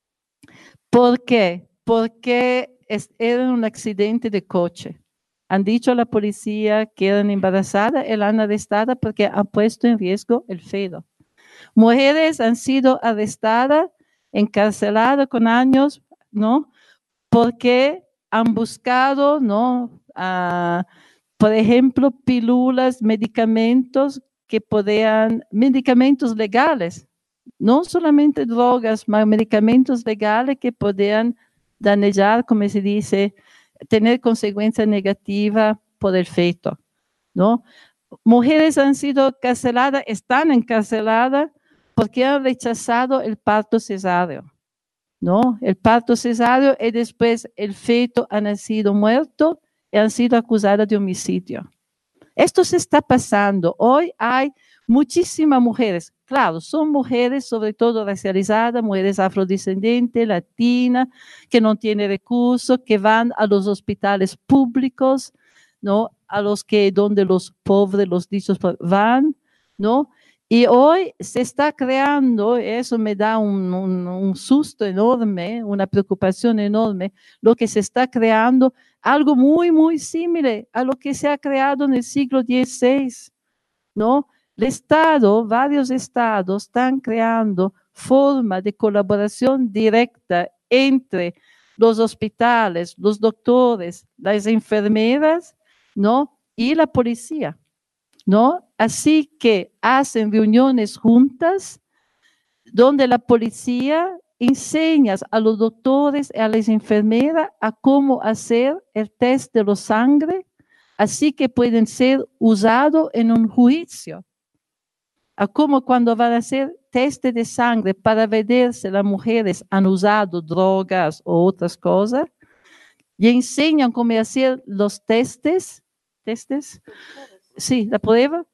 ¿Por qué? Porque es, era un accidente de coche. Han dicho a la policía que eran embarazadas y la han arrestada porque han puesto en riesgo el feto. Mujeres han sido arrestadas, encarceladas con años, ¿no? Porque han buscado, ¿no? Uh, por ejemplo, pílulas, medicamentos que podían, medicamentos legales, no solamente drogas, mas medicamentos legales que podían dañar, como se dice, tener consecuencias negativas por el feto, ¿no? Mujeres han sido encarceladas, están encarceladas porque han rechazado el parto cesáreo, ¿no? El parto cesáreo y después el feto ha nacido muerto y han sido acusadas de homicidio. Esto se está pasando. Hoy hay muchísimas mujeres, claro, son mujeres sobre todo racializadas, mujeres afrodescendientes, latinas, que no tienen recursos, que van a los hospitales públicos, ¿no? A los que donde los pobres, los dichos van, ¿no? Y hoy se está creando, eso me da un, un, un susto enorme, una preocupación enorme, lo que se está creando, algo muy, muy similar a lo que se ha creado en el siglo dieciséis, ¿no? El Estado, varios estados están creando formas de colaboración directa entre los hospitales, los doctores, las enfermeras, ¿no? Y la policía, ¿no? Así que hacen reuniones juntas donde la policía enseña a los doctores y a las enfermeras a cómo hacer el test de la sangre, así que pueden ser usados en un juicio. A cómo cuando van a hacer test de sangre para ver si las mujeres han usado drogas o otras cosas, y enseñan cómo hacer los testes, testes, sí, la prueba,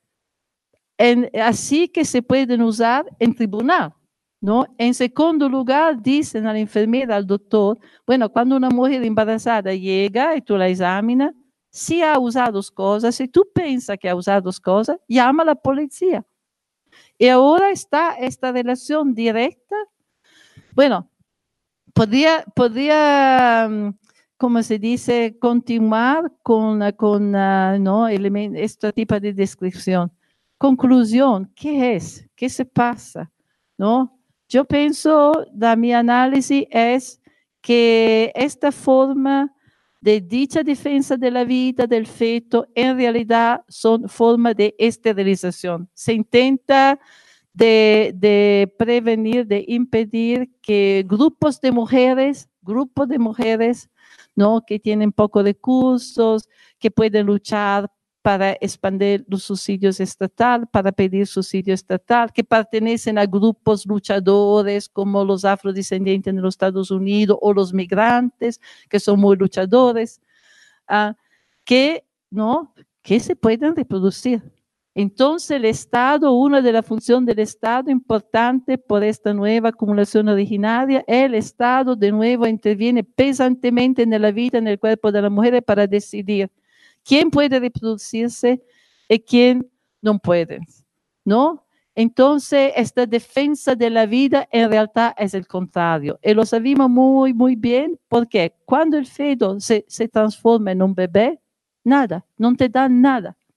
en, así que se pueden usar en tribunal, ¿no? En segundo lugar, dicen a la enfermera, al doctor, bueno, cuando una mujer embarazada llega y tú la examinas, si ha usado cosas, si tú piensas que ha usado cosas, llama a la policía. Y ahora está esta relación directa. Bueno, podría, podría como se dice, continuar con, con uh, ¿no? este tipo de descripción. Conclusión, ¿qué es? ¿Qué se pasa? ¿No? Yo pienso, da mi análisis es que esta forma de dicha defensa de la vida del feto en realidad son formas de esterilización. Se intenta de, de prevenir, de impedir que grupos de mujeres, grupos de mujeres, ¿no? Que tienen pocos recursos, que pueden luchar para expandir los subsidios estatales, para pedir subsidio estatal, que pertenecen a grupos luchadores como los afrodescendientes en los Estados Unidos o los migrantes, que son muy luchadores, uh, que, ¿no? que se pueden reproducir. Entonces el Estado, una de las funciones del Estado importante por esta nueva acumulación originaria, el Estado de nuevo interviene pesantemente en la vida, en el cuerpo de la mujer para decidir quién puede reproducirse y quién no puede, ¿no? Entonces, esta defensa de la vida en realidad es el contrario. Y lo sabemos muy, muy bien, porque cuando el feto se, se transforma en un bebé, nada, no te dan nada.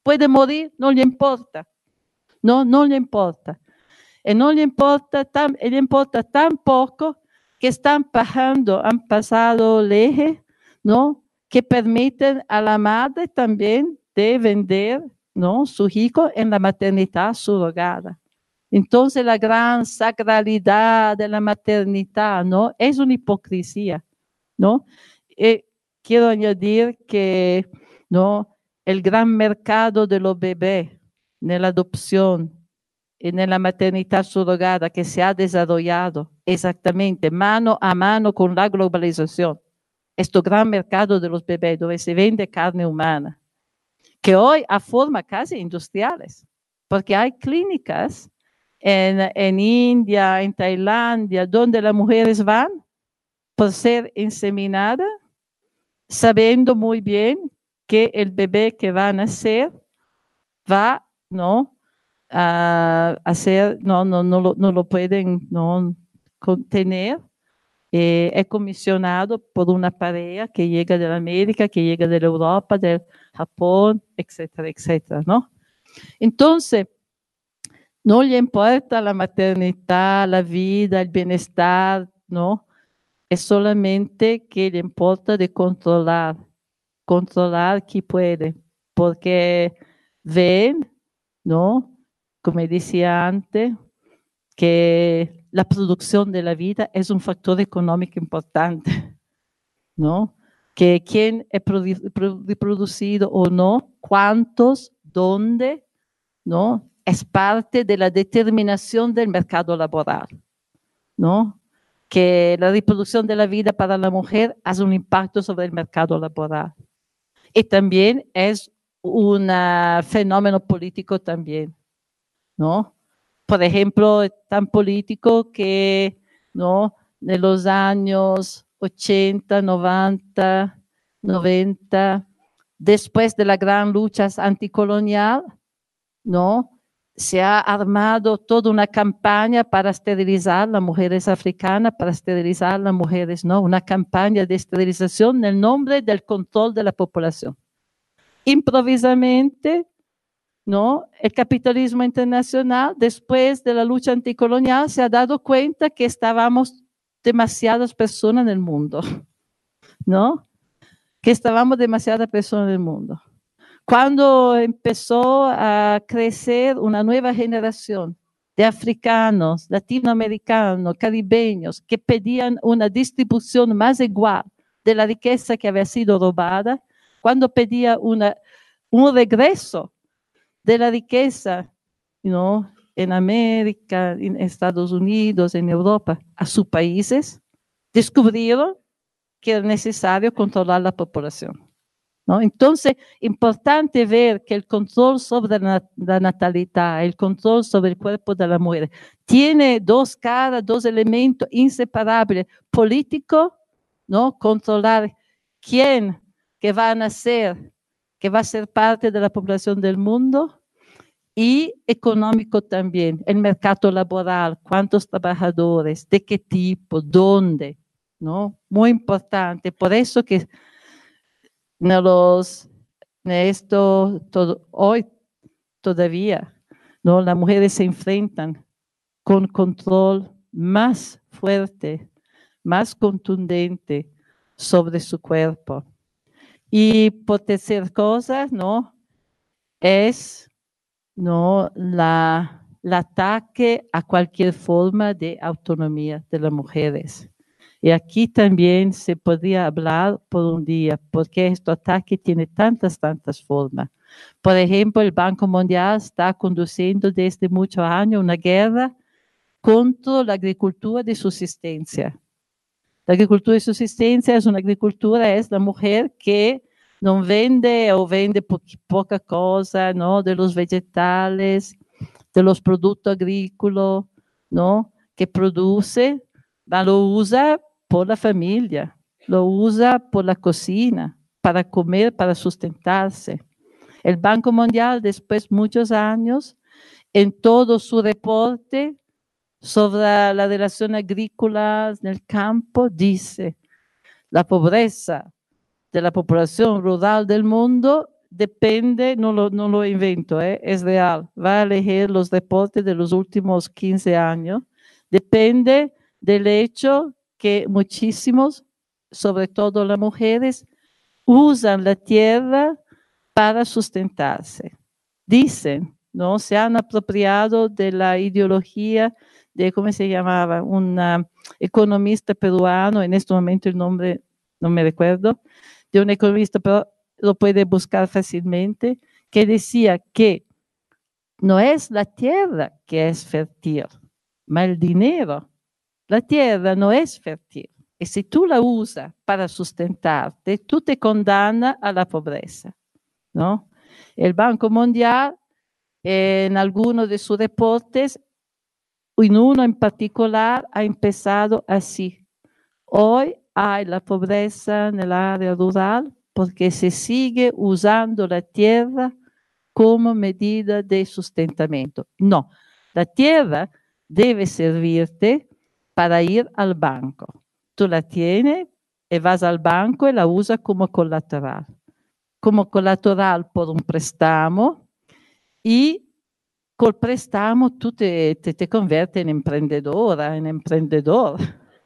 puede morir, no le importa. No, no le importa. Y no le importa tan, le importa tan poco que están pasando, han pasado leyes, ¿no? Que permiten a la madre también de vender, ¿no? Su hijo en la maternidad surrogada. Entonces la gran sacralidad de la maternidad, ¿no? Es una hipocresía, ¿no? Y quiero añadir que, ¿no? El gran mercado de los bebés en la adopción, en la maternidad surrogada que se ha desarrollado exactamente mano a mano con la globalización. Este gran mercado de los bebés donde se vende carne humana, que hoy a forma casi industriales, porque hay clínicas en, en India, en Tailandia, donde las mujeres van por ser inseminadas, sabiendo muy bien que el bebé que va a nacer va, ¿no? a hacer, no, no, no, lo, no lo pueden no, contener. Eh, es comisionado por una pareja que llega de la América, que llega de la Europa, del Japón, etcétera, etcétera, ¿no? Entonces, no le importa la maternidad, la vida, el bienestar, ¿no? Es solamente que le importa de controlar, controlar que puede, porque ven, ¿no? Como decía antes, que la producción de la vida es un factor económico importante, ¿no? Que quién es reproducido o no, cuántos, dónde, ¿no? Es parte de la determinación del mercado laboral, ¿no? Que la reproducción de la vida para la mujer hace un impacto sobre el mercado laboral. Y también es un fenómeno político también, ¿no? Por ejemplo, tan político que, ¿no? De los años ochenta, noventa, noventa, después de la gran lucha anticolonial, ¿no? Se ha armado toda una campaña para esterilizar a las mujeres africanas, para esterilizar a las mujeres, ¿no? Una campaña de esterilización en el nombre del control de la población. Improvisamente, ¿no? El capitalismo internacional, después de la lucha anticolonial, se ha dado cuenta que estábamos demasiadas personas en el mundo, ¿no? Que estábamos demasiadas personas en el mundo. Cuando empezó a crecer una nueva generación de africanos, latinoamericanos, caribeños, que pedían una distribución más igual de la riqueza que había sido robada, cuando pedía una, un regreso de la riqueza, ¿no? En América, en Estados Unidos, en Europa, a sus países, descubrieron que era necesario controlar la población, ¿no? Entonces, importante ver que el control sobre la, la natalidad, el control sobre el cuerpo de la mujer, tiene dos caras, dos elementos inseparables: político, ¿no? Controlar quién que va a nacer, que va a ser parte de la población del mundo, y económico también, el mercado laboral, cuántos trabajadores, de qué tipo, dónde, ¿no? Muy importante. Por eso que en los, en esto, todo, hoy todavía, ¿no? Las mujeres se enfrentan con control más fuerte, más contundente sobre su cuerpo. Y por tercera cosa, ¿no? Es, ¿no? La, el ataque a cualquier forma de autonomía de las mujeres. Y aquí también se podría hablar por un día, porque este ataque tiene tantas, tantas formas. Por ejemplo, el Banco Mundial está conduciendo desde muchos años una guerra contra la agricultura de subsistencia. La agricultura de subsistencia es una agricultura, es la mujer que no vende o vende po poca cosa, ¿no? De los vegetales, de los productos agrícolas, ¿no? Que produce, lo usa por la familia, lo usa por la cocina, para comer, para sustentarse. El Banco Mundial, después de muchos años, en todo su reporte sobre la relación agrícola en el campo, dice: la pobreza de la población rural del mundo depende, no lo, no lo invento, ¿eh? Es real. Va a leer los reportes de los últimos quince años. Depende del hecho que muchísimos, sobre todo las mujeres, usan la tierra para sustentarse. Dicen, ¿no? Se han apropiado de la ideología de, ¿cómo se llamaba? Un uh, economista peruano, en este momento el nombre no me recuerdo, de un economista, pero lo puede buscar fácilmente, que decía que no es la tierra que es fértil, mas el dinero. La tierra no es fértil. Y si tú la usas para sustentarte, tú te condenas a la pobreza, ¿no? El Banco Mundial, eh, en algunos de sus reportes, en uno en particular, ha empezado así. Hoy hay la pobreza en el área rural porque se sigue usando la tierra como medida de sustentamiento. No, la tierra debe servirte para ir al banco. Tú la tienes y vas al banco y la usas como colateral. Como colateral por un préstamo y col préstamo tú te, te, te conviertes en emprendedora, en emprendedor.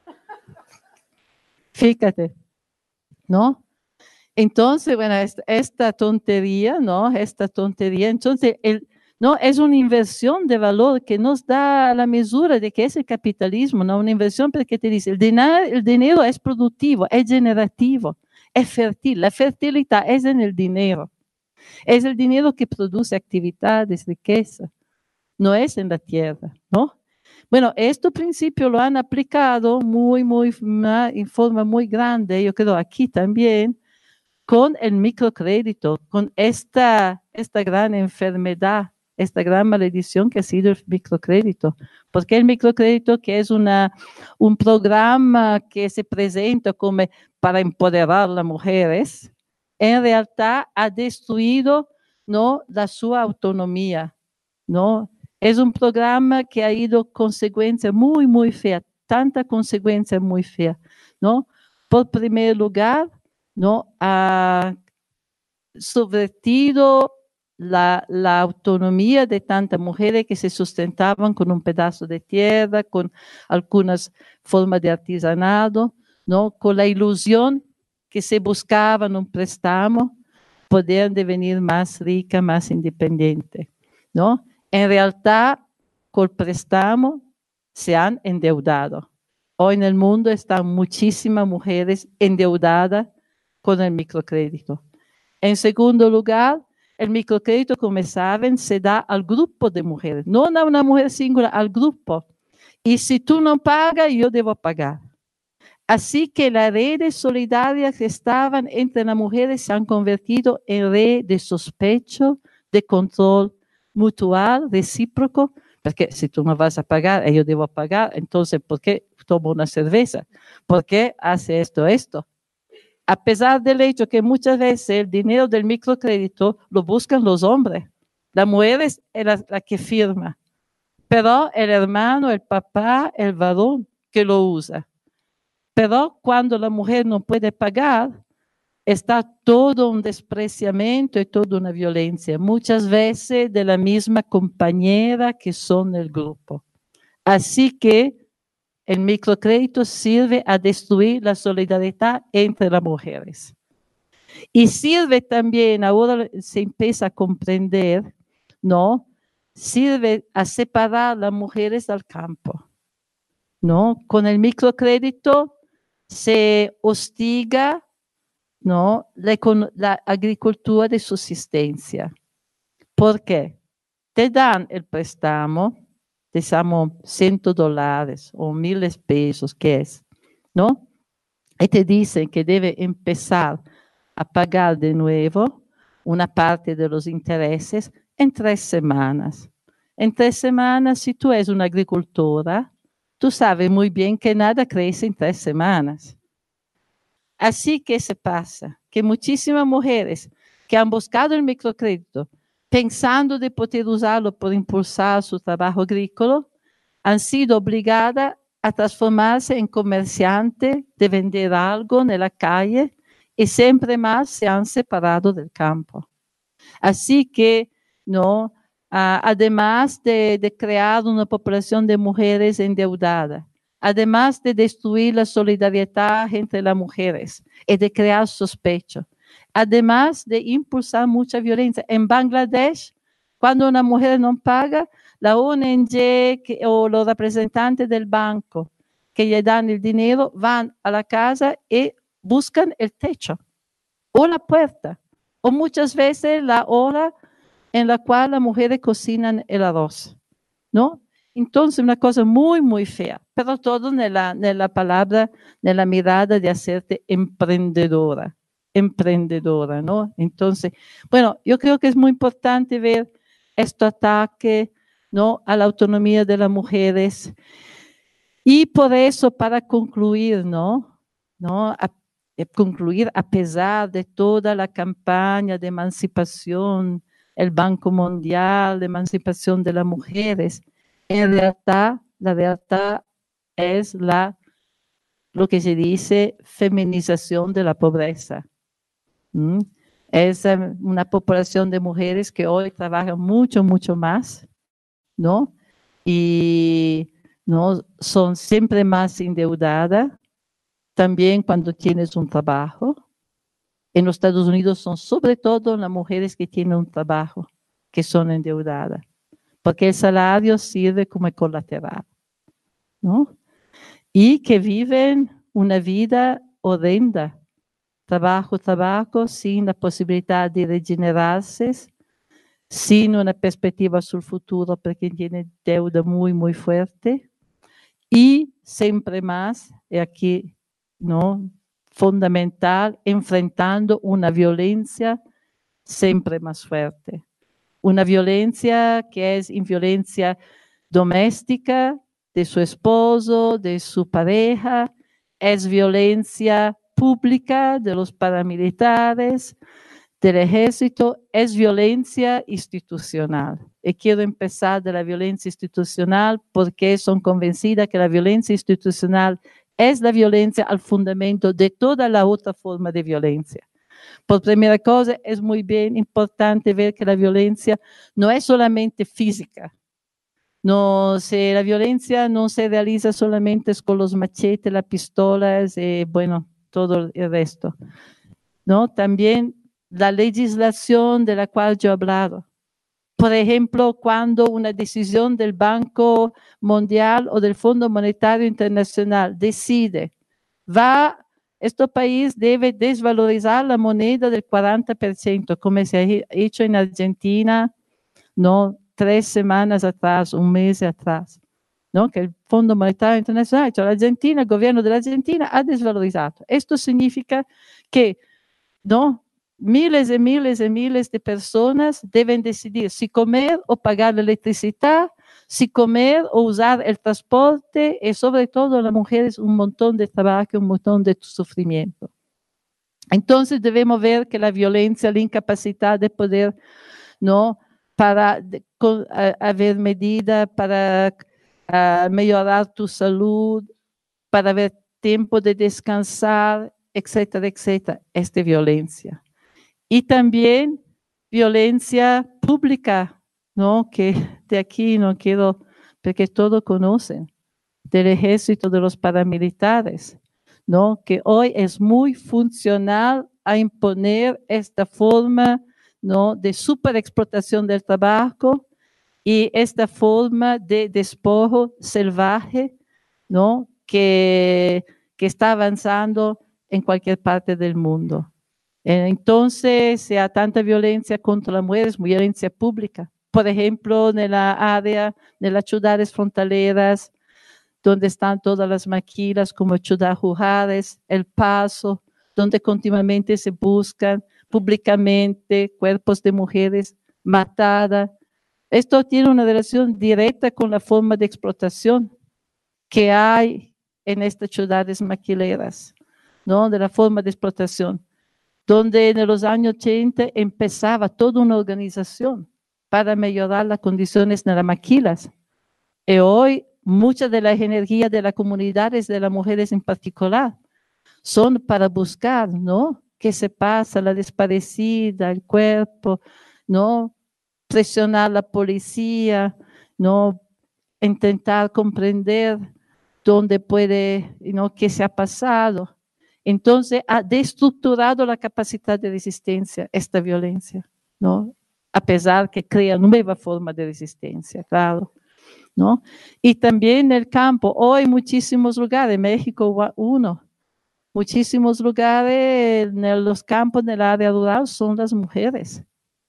Fíjate, ¿no? Entonces, bueno, esta, esta tontería, ¿no? Esta tontería, entonces, el, no, es una inversión de valor que nos da la mesura de que es el capitalismo, ¿no? Una inversión porque te dice, el dinero, el dinero es productivo, es generativo, es fértil. La fertilidad es en el dinero. Es el dinero que produce actividades, riqueza. No es en la tierra, ¿no? Bueno, este principio lo han aplicado muy, muy, en forma muy grande, yo creo aquí también, con el microcrédito, con esta, esta gran enfermedad, esta gran maldición que ha sido el microcrédito. Porque el microcrédito, que es una, un programa que se presenta como para empoderar a las mujeres, en realidad ha destruido, ¿no?, la su autonomía, ¿no? Es un programa que ha ido consecuencia muy, muy fea, tanta consecuencia muy fea, ¿no? Por primer lugar, ¿no?, ha subvertido la, la autonomía de tantas mujeres que se sustentaban con un pedazo de tierra, con algunas formas de artesanado, ¿no?, con la ilusión que se buscaban un préstamo, podían devenir más ricas, más independientes, ¿no? En realidad, con el préstamo se han endeudado. Hoy en el mundo están muchísimas mujeres endeudadas con el microcrédito. En segundo lugar, el microcrédito, como saben, se da al grupo de mujeres, no a una mujer singular, al grupo. Y si tú no pagas, yo debo pagar. Así que las redes solidarias que estaban entre las mujeres se han convertido en redes de sospecho, de control mutual, recíproco, porque si tú no vas a pagar, yo debo pagar, entonces, ¿por qué tomo una cerveza? ¿Por qué hace esto, esto? A pesar del hecho que muchas veces el dinero del microcrédito lo buscan los hombres. La mujer es la, la que firma, pero el hermano, el papá, el varón que lo usa. Pero cuando la mujer no puede pagar, está todo un despreciamiento y toda una violencia, muchas veces de la misma compañera que son el grupo. Así que el microcrédito sirve a destruir la solidaridad entre las mujeres. Y sirve también, ahora se empieza a comprender, ¿no? Sirve a separar las mujeres del campo, ¿no? Con el microcrédito se hostiga, ¿no?, la, la agricultura de subsistencia. ¿Por qué? Te dan el préstamo, digamos, cien dólares o miles pesos, ¿qué es? ¿No? Y te dicen que debe empezar a pagar de nuevo una parte de los intereses en tres semanas. En tres semanas, si tú eres una agricultora, tú sabes muy bien que nada crece en tres semanas. Así que se pasa, que muchísimas mujeres que han buscado el microcrédito pensando de poder usarlo para impulsar su trabajo agrícola, han sido obligadas a transformarse en comerciantes de vender algo en la calle y siempre más se han separado del campo. Así que, ¿no? Ah, además de, de crear una población de mujeres endeudadas, además de destruir la solidaridad entre las mujeres y de crear sospecho, además de impulsar mucha violencia. En Bangladesh, cuando una mujer no paga, la O N G que, o los representantes del banco que le dan el dinero van a la casa y buscan el techo o la puerta, o muchas veces la hora en la cual las mujeres cocinan el arroz, ¿no? Entonces, una cosa muy, muy fea, pero todo en la, en la palabra, en la mirada de hacerte emprendedora, emprendedora, ¿no? Entonces, bueno, yo creo que es muy importante ver este ataque, ¿no? A la autonomía de las mujeres. Y por eso, para concluir, ¿no? ¿No? A, a concluir, a pesar de toda la campaña de emancipación, el Banco Mundial de Emancipación de las Mujeres, en realidad, la verdad es la, lo que se dice feminización de la pobreza. ¿Mm? Es una población de mujeres que hoy trabajan mucho, mucho más, ¿no? Y ¿no? Son siempre más endeudadas, también cuando tienes un trabajo. En los Estados Unidos son sobre todo las mujeres que tienen un trabajo, que son endeudadas, porque el salario sirve como colateral, ¿no? Y que viven una vida horrenda, trabajo, trabajo, sin la posibilidad de regenerarse, sin una perspectiva sobre el futuro, porque tienen deuda muy, muy fuerte. Y siempre más, y aquí, ¿no? Fundamental, enfrentando una violencia siempre más fuerte. Una violencia que es violencia doméstica de su esposo, de su pareja, es violencia pública de los paramilitares, del ejército, es violencia institucional. Y quiero empezar de la violencia institucional porque son convencida que la violencia institucional es la violencia al fundamento de toda la otra forma de violencia. Por primera cosa, es muy bien importante ver que la violencia no es solamente física. No, se, la violencia no se realiza solamente con los machetes, las pistolas, eh, bueno, todo el resto. ¿No? También la legislación de la cual yo he hablado. Por ejemplo, cuando una decisión del Banco Mundial o del Fondo Monetario Internacional decide, va, este país debe desvalorizar la moneda del cuarenta por ciento, como se ha hecho en Argentina, ¿no? Tres semanas atrás, un mes atrás, ¿no? Que el Fondo Monetario Internacional ha hecho. La Argentina, el gobierno de la Argentina ha desvalorizado. Esto significa que, ¿no? Miles y miles y miles de personas deben decidir si comer o pagar la electricidad, si comer o usar el transporte, y sobre todo las mujeres un montón de trabajo, un montón de sufrimiento. Entonces debemos ver que la violencia, la incapacidad de poder, ¿no? Para de, con, a, haber medida para a, mejorar tu salud, para haber tiempo de descansar, etcétera, etcétera, es de violencia. Y también violencia pública, ¿no? Que de aquí no quiero, porque todos conocen, del ejército, de los paramilitares, ¿no? Que hoy es muy funcional a imponer esta forma, ¿no? De superexplotación del trabajo y esta forma de despojo salvaje, ¿no? Que, que está avanzando en cualquier parte del mundo. Entonces, si hay tanta violencia contra las mujeres, violencia pública. Por ejemplo, en la área de las ciudades fronterizas, donde están todas las maquilas como Ciudad Juárez, El Paso, donde continuamente se buscan públicamente cuerpos de mujeres matadas. Esto tiene una relación directa con la forma de explotación que hay en estas ciudades maquileras, ¿no? De la forma de explotación, donde en los años ochenta empezaba toda una organización para mejorar las condiciones de las maquilas. Y hoy muchas de las energías de las comunidades, de las mujeres en particular, son para buscar, ¿no? Qué se pasa, la desaparecida, el cuerpo, ¿no? Presionar a la policía, ¿no? Intentar comprender dónde puede, ¿no? qué se ha pasado. Entonces, ha destructurado la capacidad de resistencia, esta violencia, ¿no? A pesar que crea nueva forma de resistencia, claro, ¿no? Y también en el campo, hoy muchísimos lugares, México uno, muchísimos lugares en los campos, en el área rural, son las mujeres.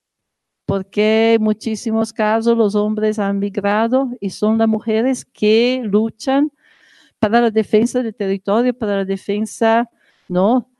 Porque en muchísimos casos los hombres han migrado y son las mujeres que luchan para la defensa del territorio, para la defensa, ¿no?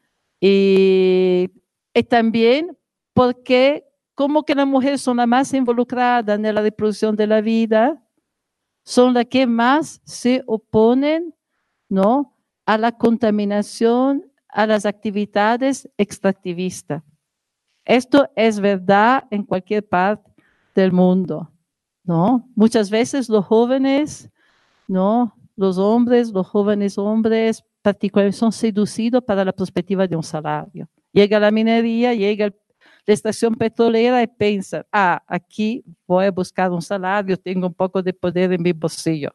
Y, y también porque como que las mujeres son las más involucradas en la reproducción de la vida, son las que más se oponen, ¿no? A la contaminación, a las actividades extractivistas. Esto es verdad en cualquier parte del mundo, ¿no? Muchas veces los jóvenes, ¿no? Los hombres, los jóvenes hombres, particularmente son seducidos para la perspectiva de un salario. Llega la minería, llega la estación petrolera y piensan, ah, aquí voy a buscar un salario, tengo un poco de poder en mi bolsillo.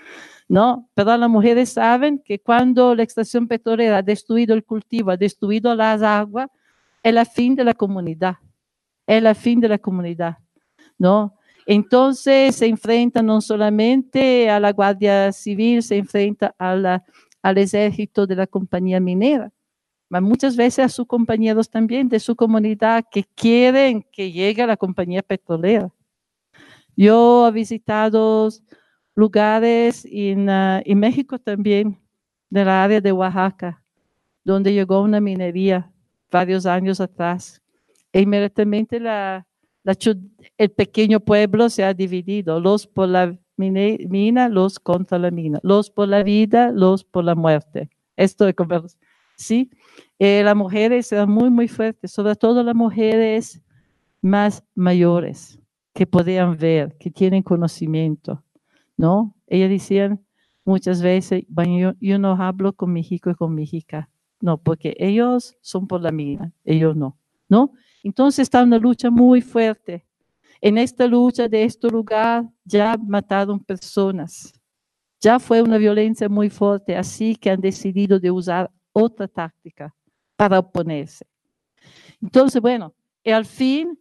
No, pero las mujeres saben que cuando la estación petrolera ha destruido el cultivo, ha destruido las aguas, es el fin de la comunidad, es el fin de la comunidad, ¿no? Entonces se enfrenta no solamente a la Guardia Civil, se enfrenta a la, al ejército de la compañía minera, pero muchas veces a sus compañeros también de su comunidad que quieren que llegue a la compañía petrolera. Yo he visitado lugares en, uh, en México también, de la área de Oaxaca, donde llegó una minería varios años atrás. E inmediatamente la, la, el pequeño pueblo se ha dividido, los por la mine, mina, los contra la mina, los por la vida, los por la muerte. Esto es como, sí, eh, las mujeres eran muy, muy fuertes, sobre todo las mujeres más mayores, que podían ver, que tienen conocimiento, ¿no? Ellas decían muchas veces, bueno, yo, yo no hablo con mi hijo y con mi hija, no, porque ellos son por la mina, ellos no, ¿no? Entonces está una lucha muy fuerte. En esta lucha de este lugar ya mataron personas, ya fue una violencia muy fuerte, así que han decidido de usar otra táctica para oponerse. Entonces, bueno, y al fin,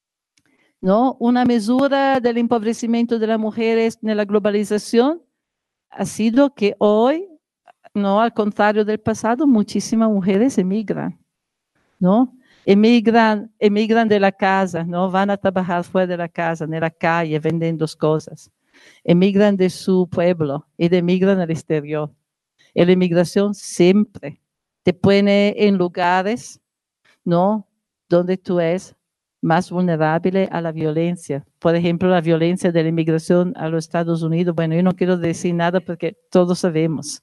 ¿no? Una medida del empobrecimiento de las mujeres en la globalización ha sido que hoy, no al contrario del pasado, muchísimas mujeres emigran, ¿no? Emigran, emigran de la casa, ¿no? Van a trabajar fuera de la casa, en la calle, vendiendo cosas. Emigran de su pueblo y emigran al exterior. Y la emigración siempre te pone en lugares, ¿no? Donde tú eres más vulnerable a la violencia. Por ejemplo, la violencia de la inmigración a los Estados Unidos. Bueno, yo no quiero decir nada porque todos sabemos.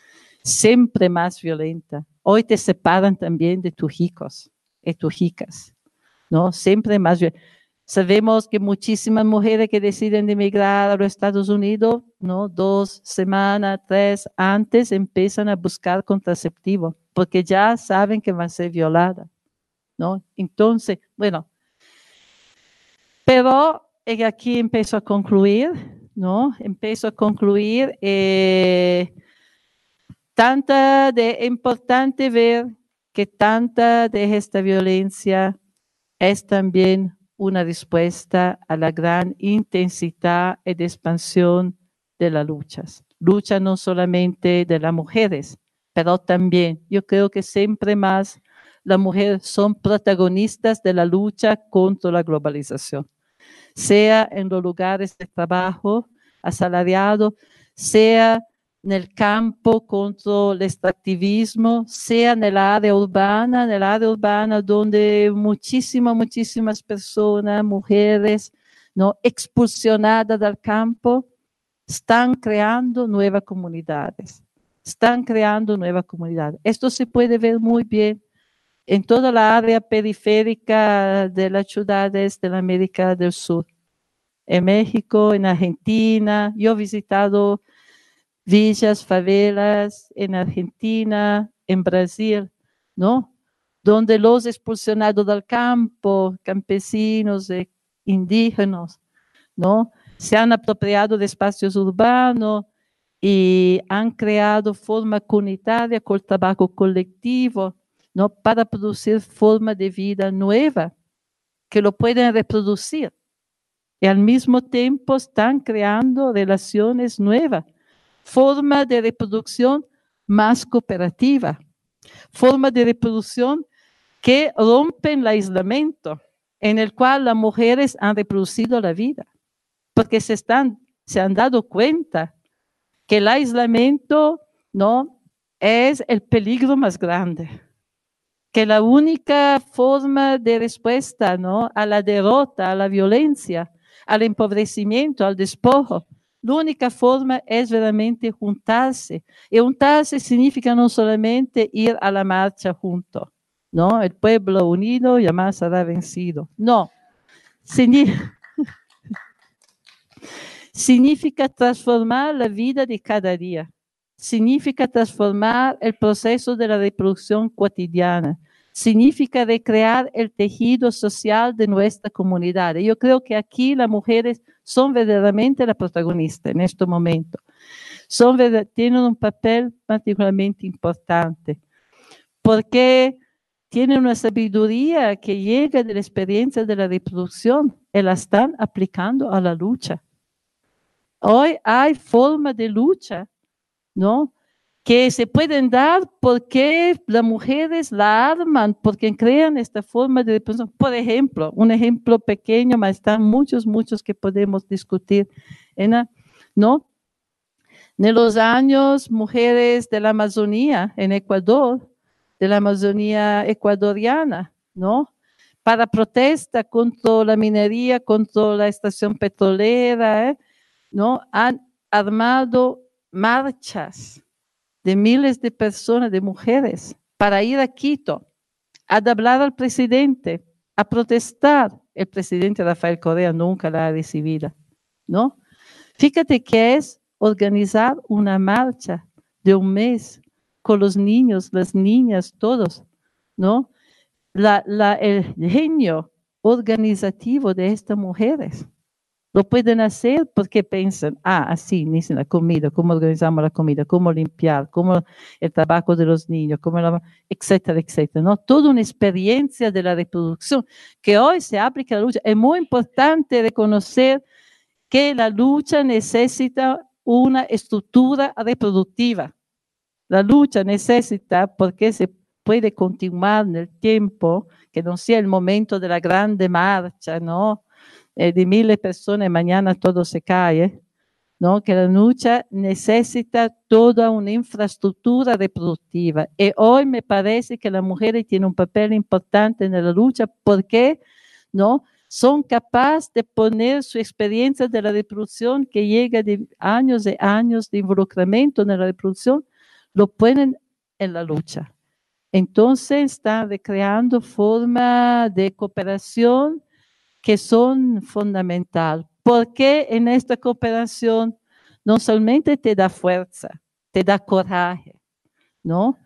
Siempre más violenta. Hoy te separan también de tus hijos y tus hijas, ¿no? Siempre más violenta. Sabemos que muchísimas mujeres que deciden emigrar a los Estados Unidos, ¿no? Dos semanas, tres antes empiezan a buscar contraceptivo porque ya saben que van a ser violadas, ¿no? Entonces, bueno, pero aquí empiezo a concluir, ¿no? Empiezo a concluir. Eh, tanta de importante ver que tanta de esta violencia es también una respuesta a la gran intensidad y de expansión de las luchas. Lucha no solamente de las mujeres, pero también, yo creo que siempre más las mujeres son protagonistas de la lucha contra la globalización, sea en los lugares de trabajo asalariado, sea en el campo contra el extractivismo, sea en el área urbana, en el área urbana donde muchísimas, muchísimas personas, mujeres, ¿no? expulsionadas del campo, están creando nuevas comunidades, están creando nuevas comunidades. Esto se puede ver muy bien en toda la área periférica de las ciudades de la América del Sur. En México, en Argentina, yo he visitado villas, favelas en Argentina, en Brasil, ¿no? donde los expulsionados del campo, campesinos e indígenas, ¿no? Se han apropiado de espacios urbanos y han creado forma comunitaria con el trabajo colectivo, ¿no? Para producir forma de vida nueva que lo pueden reproducir. Y al mismo tiempo están creando relaciones nuevas, forma de reproducción más cooperativa, forma de reproducción que rompen el aislamiento en el cual las mujeres han reproducido la vida, porque se, están, se han dado cuenta que el aislamiento, ¿no?, es el peligro más grande, que la única forma de respuesta, ¿no?, a la derrota, a la violencia, al empobrecimiento, al despojo, la única forma es realmente juntarse. Y juntarse significa no solamente ir a la marcha juntos, ¿no? El pueblo unido jamás será vencido. No. Significa, significa transformar la vida de cada día. Significa transformar el proceso de la reproducción cotidiana. Significa recrear el tejido social de nuestra comunidad. Y yo creo que aquí las mujeres son verdaderamente las protagonistas en este momento. Son, tienen un papel particularmente importante, porque tienen una sabiduría que llega de la experiencia de la reproducción y la están aplicando a la lucha. Hoy hay formas de lucha, ¿no?, que se pueden dar porque las mujeres la arman, porque crean esta forma de reproducción. Por ejemplo, un ejemplo pequeño, mas están muchos, muchos que podemos discutir, ¿no? En los años, mujeres de la Amazonía, en Ecuador, de la Amazonía ecuatoriana, ¿no?, para protesta contra la minería, contra la estación petrolera, ¿eh?, ¿no?, han armado marchas de miles de personas, de mujeres, para ir a Quito, a hablar al presidente, a protestar. El presidente Rafael Correa nunca la ha recibido, ¿no? Fíjate que es organizar una marcha de un mes con los niños, las niñas, todos, ¿no? La, la, el genio organizativo de estas mujeres. Lo pueden hacer porque piensan, ah, así, dicen la comida, cómo organizamos la comida, cómo limpiar, cómo el trabajo de los niños, cómo la, etcétera, etcétera, ¿no? Toda una experiencia de la reproducción que hoy se aplica a la lucha. Es muy importante reconocer que la lucha necesita una estructura reproductiva. La lucha necesita, porque se puede continuar en el tiempo, que no sea el momento de la grande marcha, ¿no?, Eh, de miles de personas, mañana todo se cae, ¿no? Que la lucha necesita toda una infraestructura reproductiva. Y hoy me parece que las mujeres tienen un papel importante en la lucha porque, ¿no?, son capaces de poner su experiencia de la reproducción que llega de años y años de involucramiento en la reproducción, lo ponen en la lucha. Entonces están recreando formas de cooperación que son fundamentales, porque en esta cooperación no solamente te da fuerza, te da coraje, ¿no?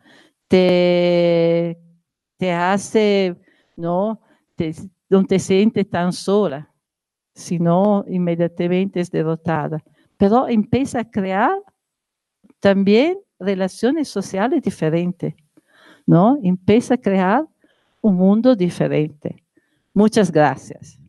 Te, te hace, ¿no?, te, no te sientes tan sola, sino inmediatamente es derrotada. Pero empieza a crear también relaciones sociales diferentes, ¿no? Empieza a crear un mundo diferente. Muchas gracias.